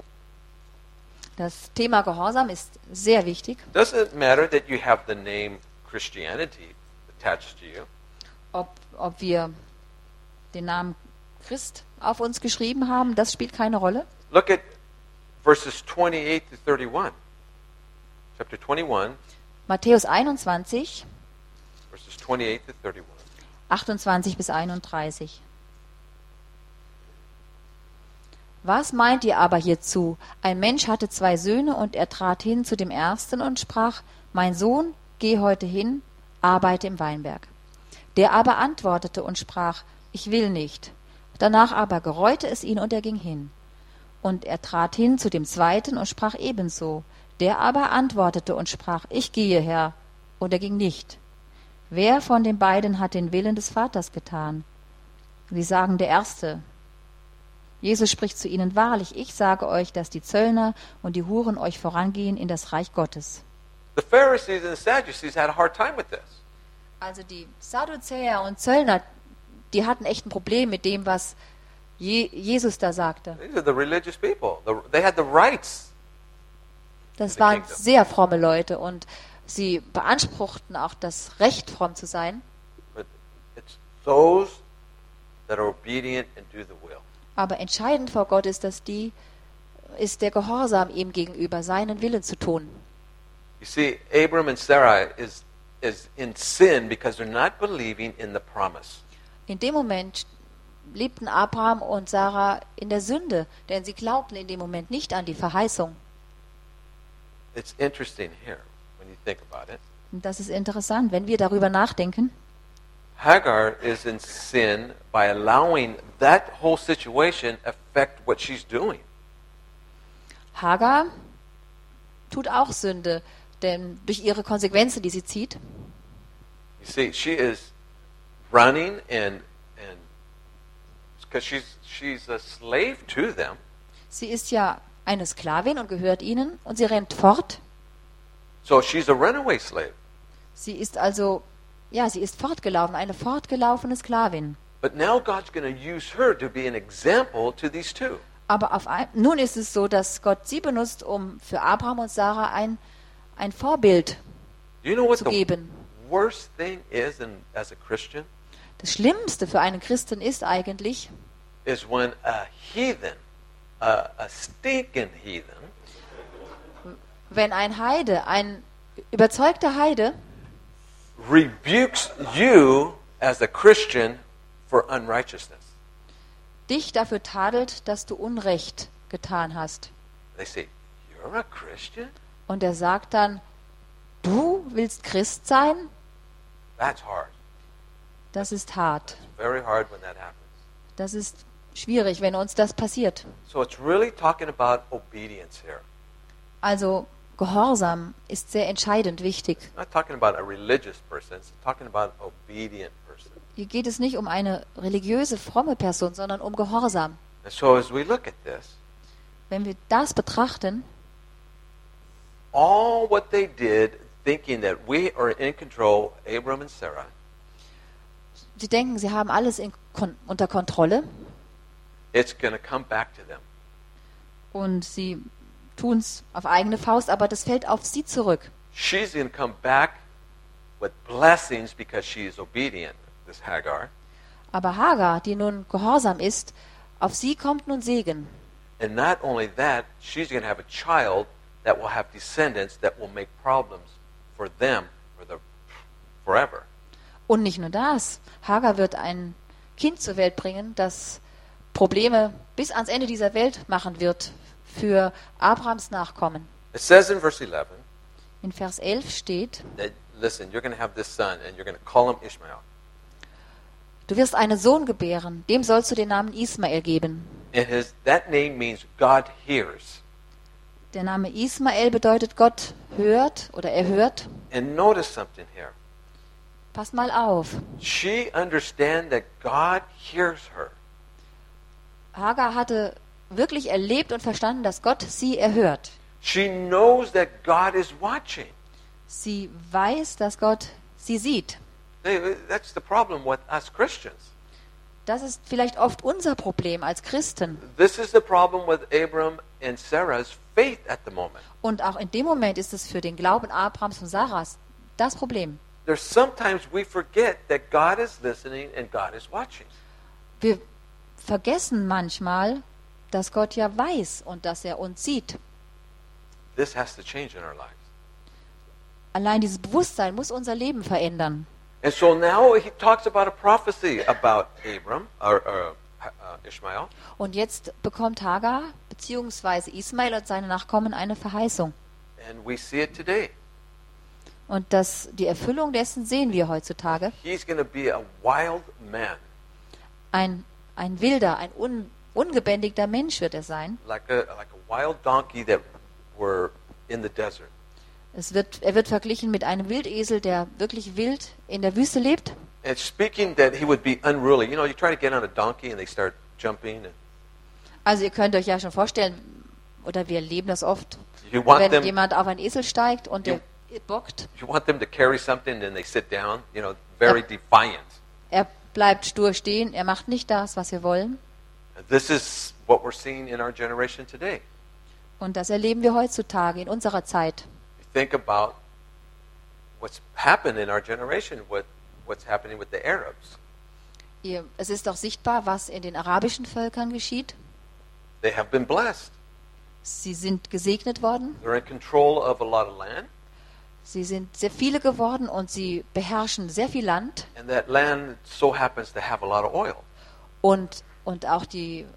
Das Thema Gehorsam ist sehr wichtig. Doesn't matter that you have the name Christianity attached to you. Ob, ob wir den Namen Christ auf uns geschrieben haben, das spielt keine Rolle. Look at verses twenty-eight to thirty-one. Chapter twenty-one, Matthäus einundzwanzig, verses twenty-eight to thirty-one. achtundzwanzig bis einunddreißig. Was meint ihr aber hierzu? Ein Mensch hatte zwei Söhne, und er trat hin zu dem ersten und sprach: Mein Sohn, geh heute hin, arbeite im Weinberg. Der aber antwortete und sprach: Ich will nicht. Danach aber gereute es ihn, und er ging hin. Und er trat hin zu dem zweiten und sprach ebenso. Der aber antwortete und sprach: Ich gehe, Herr, und er ging nicht. Wer von den beiden hat den Willen des Vaters getan? Sie sagen, der Erste. Jesus spricht zu ihnen: Wahrlich, ich sage euch, dass die Zöllner und die Huren euch vorangehen in das Reich Gottes. The Pharisees and the Sadducees had a hard time with this. Also die Sadduzäer und Zöllner, die hatten echt ein Problem mit dem, was Je- Jesus da sagte. These are the religious people. The, they had the rights. Das The waren kingdom. sehr fromme Leute, und sie beanspruchten auch das Recht, fromm zu sein. But it's those that are obedient and do the will. Aber entscheidend vor Gott ist, dass die ist der Gehorsam ihm gegenüber, seinen Willen zu tun. You see, Abram and Sarai is, is in sin because they're not believing in the promise. In dem Moment lebten Abraham und Sarah in der Sünde, denn sie glaubten in dem Moment nicht an die Verheißung. It's interesting here when you think about it. Und das ist interessant, wenn wir darüber nachdenken. Hagar is in sin by allowing that whole situation affect what she's doing. Hagar tut auch Sünde, denn durch ihre Konsequenzen, die sie zieht. You see, she is running and and because she's she's a slave to them. Sie ist ja eine Sklavin und gehört ihnen, und sie rennt fort. So she's a runaway slave. Sie ist also, ja, sie ist fortgelaufen, eine fortgelaufene Sklavin. But now God's going to use her to be an example to these two. Aber auf ein, nun ist es so, dass Gott sie benutzt, um für Abraham und Sarah ein, ein Vorbild Do you know what zu the geben. worst thing is in, as a Christian? Das Schlimmste für einen Christen ist eigentlich, Is when a heathen, a, a stinking heathen, wenn ein Heide, ein überzeugter Heide, rebukes you as a Christian for unrighteousness. dich dafür tadelt, dass du Unrecht getan hast. They say, "You're a Christian?" Und er sagt dann: Du willst Christ sein? That's hard. Das ist hart. It's very hard when that happens. Das ist schwierig, wenn uns das passiert. So it's really talking about obedience here. Also Gehorsam ist sehr entscheidend wichtig. It's not talking about a religious person. It's talking about an obedient person. Hier geht es nicht um eine religiöse, fromme Person, sondern um Gehorsam. And so as we look at this, Wenn wir das betrachten, all what they did, thinking that we are in control, Abram and Sarah, sie denken, sie haben alles in, kon, unter Kontrolle, it's going to come back to them. und sie tun es auf eigene Faust, aber das fällt auf sie zurück. She's going to come back with blessings because she is obedient, this Hagar. Aber Hagar, die nun gehorsam ist, auf sie kommt nun Segen. And not only that, she's going to have a child that will have descendants that will make problems for them for the forever. Und nicht nur das, Hagar wird ein Kind zur Welt bringen, das Probleme bis ans Ende dieser Welt machen wird für Abrahams Nachkommen. It says in verse eleven In Vers elf steht: that, listen, you're going to have this son and you're going to call him Ishmael. Du wirst einen Sohn gebären, dem sollst du den Namen Ismael geben. And his that name means God hears. Der Name Ismael bedeutet Gott hört oder er hört. And notice something here. Pass mal auf. She understands that God hears her. Hagar hatte wirklich erlebt und verstanden, dass Gott sie erhört. She knows that God is watching. Sie weiß, dass Gott sie sieht. That's the problem with us Christians. Das ist vielleicht oft unser Problem als Christen. This is the problem with Abram and Sarah's faith at the moment. Und auch in dem Moment ist es für den Glauben Abrahams und Sarahs das Problem. There's sometimes we forget that God is listening and God is watching. Wir vergessen manchmal, dass Gott ja weiß und dass er uns sieht. This has to change in our lives. Allein dieses Bewusstsein muss unser Leben verändern. And so now he talks about a prophecy about Abram, or, or uh, Ishmael. Und jetzt bekommt Hagar bzw. Ismael und seine Nachkommen eine Verheißung. And we see it today. Und das, die Erfüllung dessen sehen wir heutzutage. He's going to be a wild man, Ein, ein wilder, ein un, ungebändigter Mensch wird er sein. like a, like a wild donkey that were in the desert. Es wird, er wird verglichen mit einem Wildesel, der wirklich wild in der Wüste lebt. And speaking that he would be unruly. You know, you try to get on a donkey and they start jumping. And Also ihr könnt euch ja schon vorstellen, oder wir erleben das oft, you want wenn them, jemand auf einen Esel steigt und der bockt, you want them to carry something and they sit down. You know, very Yep. defiant. er bleibt stur stehen, er macht nicht das, was wir wollen. This is what we're seeing in our generation today. Und das erleben wir heutzutage in unserer Zeit. Think about what's happened in our generation, what, what's happening with the Arabs. Ihr, es ist doch sichtbar, was in den arabischen Völkern geschieht. They have been blessed. Sie sind gesegnet worden, They're in control of a lot of land, sie sind sehr viele geworden und sie beherrschen sehr viel Land. and that land so happens to have a lot of oil. Und, und auch die,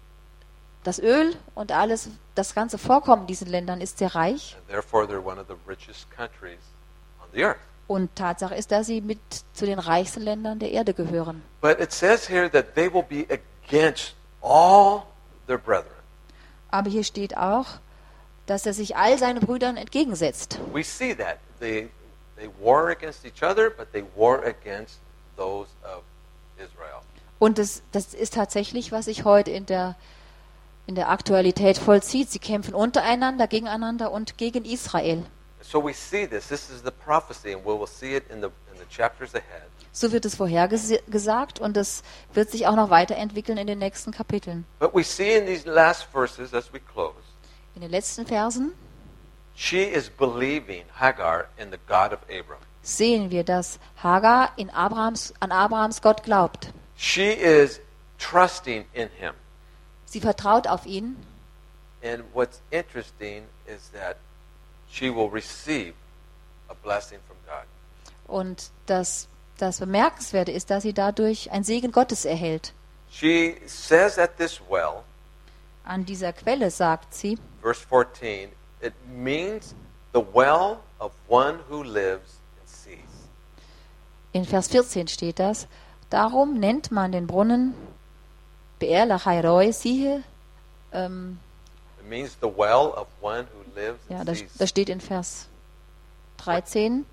das Öl und alles, das ganze Vorkommen in diesen Ländern ist sehr reich. And therefore, they're one of the richest countries on the earth. Und Tatsache ist, dass sie mit zu den reichsten Ländern der Erde gehören. But it says here that they will be against all their brethren. Aber hier steht auch, dass er sich all seinen Brüdern entgegensetzt. We see that. They, they war against each other, but they war against those of Israel. Und das, das ist tatsächlich, was sich heute in der, in der Aktualität vollzieht. Sie kämpfen untereinander, gegeneinander und gegen Israel. So we see this. This is the prophecy, and we will see it in the, in the chapters ahead. So wird es vorhergesagt und es wird sich auch noch weiterentwickeln in den nächsten Kapiteln. But we see in these last verses as we close, In den letzten Versen she is believing Hagar in the God of Abram. sehen wir, dass Hagar in Abrahams, an Abrahams Gott glaubt. She is trusting in him. Sie vertraut auf ihn. And what's interesting is that she will receive a blessing from God. Und das, das Bemerkenswerte ist, dass sie dadurch einen Segen Gottes erhält. She says at this well, An dieser Quelle sagt sie, verse fourteen, it means the well of one who lives and sees. in Vers vierzehn steht das, darum nennt man den Brunnen Be'er Lachairoi, siehe, ähm, It means the well of one who lives ja, and das, sees. das steht in Vers dreizehn,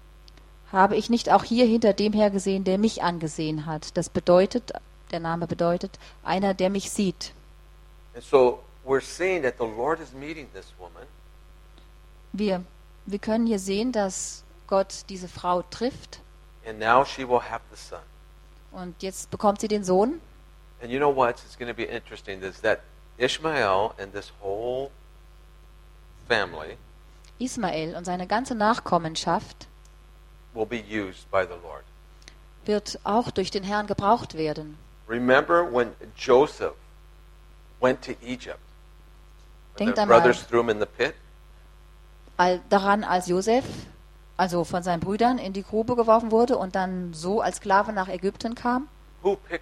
habe ich nicht auch hier hinter dem her gesehen, der mich angesehen hat. Das bedeutet, der Name bedeutet, einer, der mich sieht. And so we're seeing that the Lord is meeting this woman, Wir, wir können hier sehen, dass Gott diese Frau trifft and now she will have the son. und jetzt bekommt sie den Sohn. And you know what? It's going to be interesting is that Ishmael and this whole family Ismael und seine ganze Nachkommenschaft will be used by the Lord. wird auch durch den Herrn gebraucht werden. Remember when Joseph went to Egypt? When Denkt the einmal brothers threw him in the pit? all, daran, als Josef, also von seinen Brüdern, in die Grube geworfen wurde und dann so als Sklave nach Ägypten kam. Who picked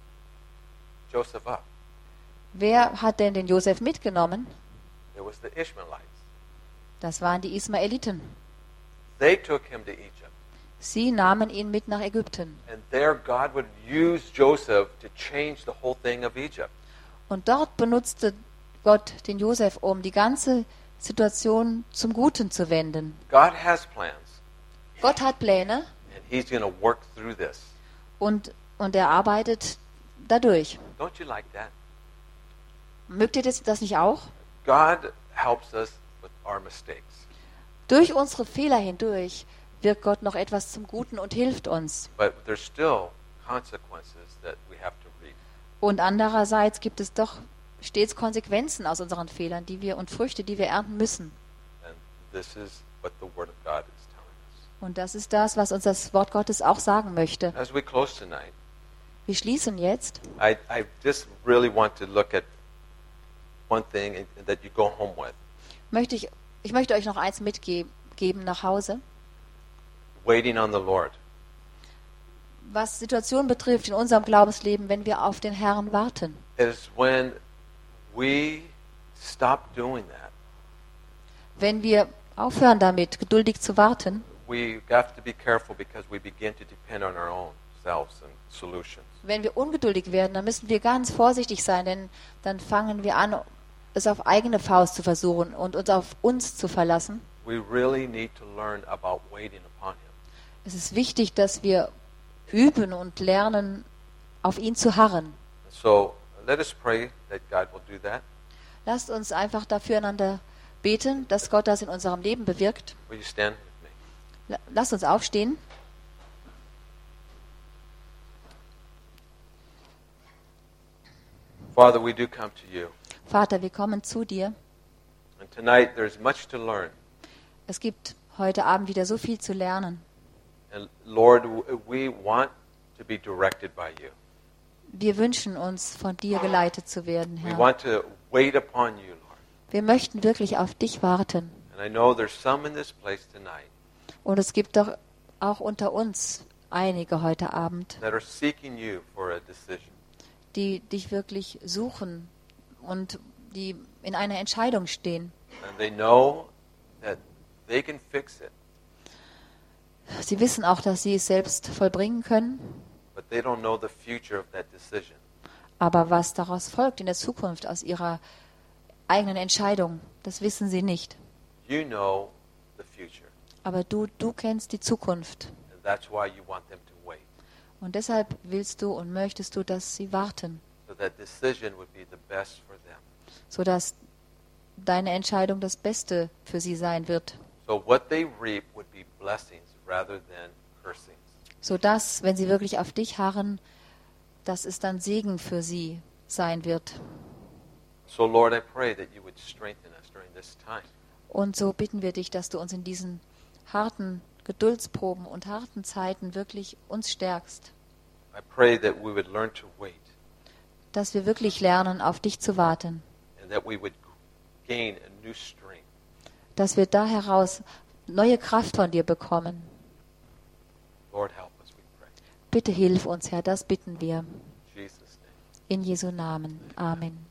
Joseph up? Wer hat denn den Josef mitgenommen? It was the Ishmaelites. Das waren die Ismaeliten. They took him to Egypt. Sie nahmen ihn mit nach Ägypten. And there God would use Joseph to change the whole thing of Egypt. Und dort benutzte Gott den Josef, um die ganze Situation zum Guten zu wenden. God has plans, Gott hat Pläne and he's going to work through this. und, und er arbeitet dadurch. Don't you like that? Mögt ihr das, das nicht auch? God helps us with our mistakes. Durch unsere Fehler hindurch wirkt Gott noch etwas zum Guten und hilft uns. But there's still consequences that we have to reap. Und andererseits gibt es doch stets Konsequenzen aus unseren Fehlern, die wir und Früchte, die wir ernten müssen. And this is what the Word of God is telling us. Und das ist das, was uns das Wort Gottes auch sagen möchte. As we close tonight, Wir schließen jetzt. I, I just really want to look at one thing and, and that you go home with. Möchte ich, ich möchte euch noch eins mitgeben geben nach Hause. Waiting on the Lord. Was Situationen betrifft in unserem Glaubensleben, wenn wir auf den Herrn warten. Is when we stop doing that. Wenn wir aufhören damit, geduldig zu warten, We have to be careful because we begin to depend on our own selves and solutions. wenn wir ungeduldig werden, dann müssen wir ganz vorsichtig sein, denn dann fangen wir an, es auf eigene Faust zu versuchen und uns auf uns zu verlassen. We really need to learn about waiting upon Him. Es ist wichtig, dass wir üben und lernen, auf ihn zu harren. So let us pray that God will do that. Lasst uns einfach dafür einander beten, dass Gott das in unserem Leben bewirkt. Will you stand with me? La- Lasst uns aufstehen. Father, we do come to you. Vater, wir kommen zu dir. And tonight there's much to learn. Es gibt heute Abend wieder so viel zu lernen. And Lord, w- we want to be directed by you. Wir wünschen uns, von dir geleitet zu werden, We Herr. want to wait upon you, Lord. Wir möchten wirklich auf dich warten. And I know there's some in this place tonight Und es gibt doch auch unter uns einige heute Abend, that are seeking you for a decision. die dich wirklich suchen und die in einer Entscheidung stehen. And they know that they can fix it, Sie wissen auch, dass sie es selbst vollbringen können, but they don't know the future of that decision. aber was daraus folgt in der Zukunft aus ihrer eigenen Entscheidung, das wissen sie nicht. You know the future, Aber du, du kennst die Zukunft. and that's why you want them to wait, Und deshalb willst du und möchtest du, dass sie warten, so that decision would be the best for them. sodass deine Entscheidung das Beste für sie sein wird. So what they reap would be blessings rather than cursings. Sodass, wenn sie wirklich auf dich harren, dass es dann Segen für sie sein wird. So Lord, I pray that you would strengthen us during this time. Und so bitten wir dich, dass du uns in diesen harten Geduldsproben und harten Zeiten wirklich uns stärkst. I pray that we would learn to wait Dass wir wirklich lernen, auf dich zu warten. and that we would gain a new strength. Dass wir da heraus neue Kraft von dir bekommen. Lord, help us, we pray. Bitte hilf uns, Herr, das bitten wir. In Jesus' name. In Jesu Namen. Amen.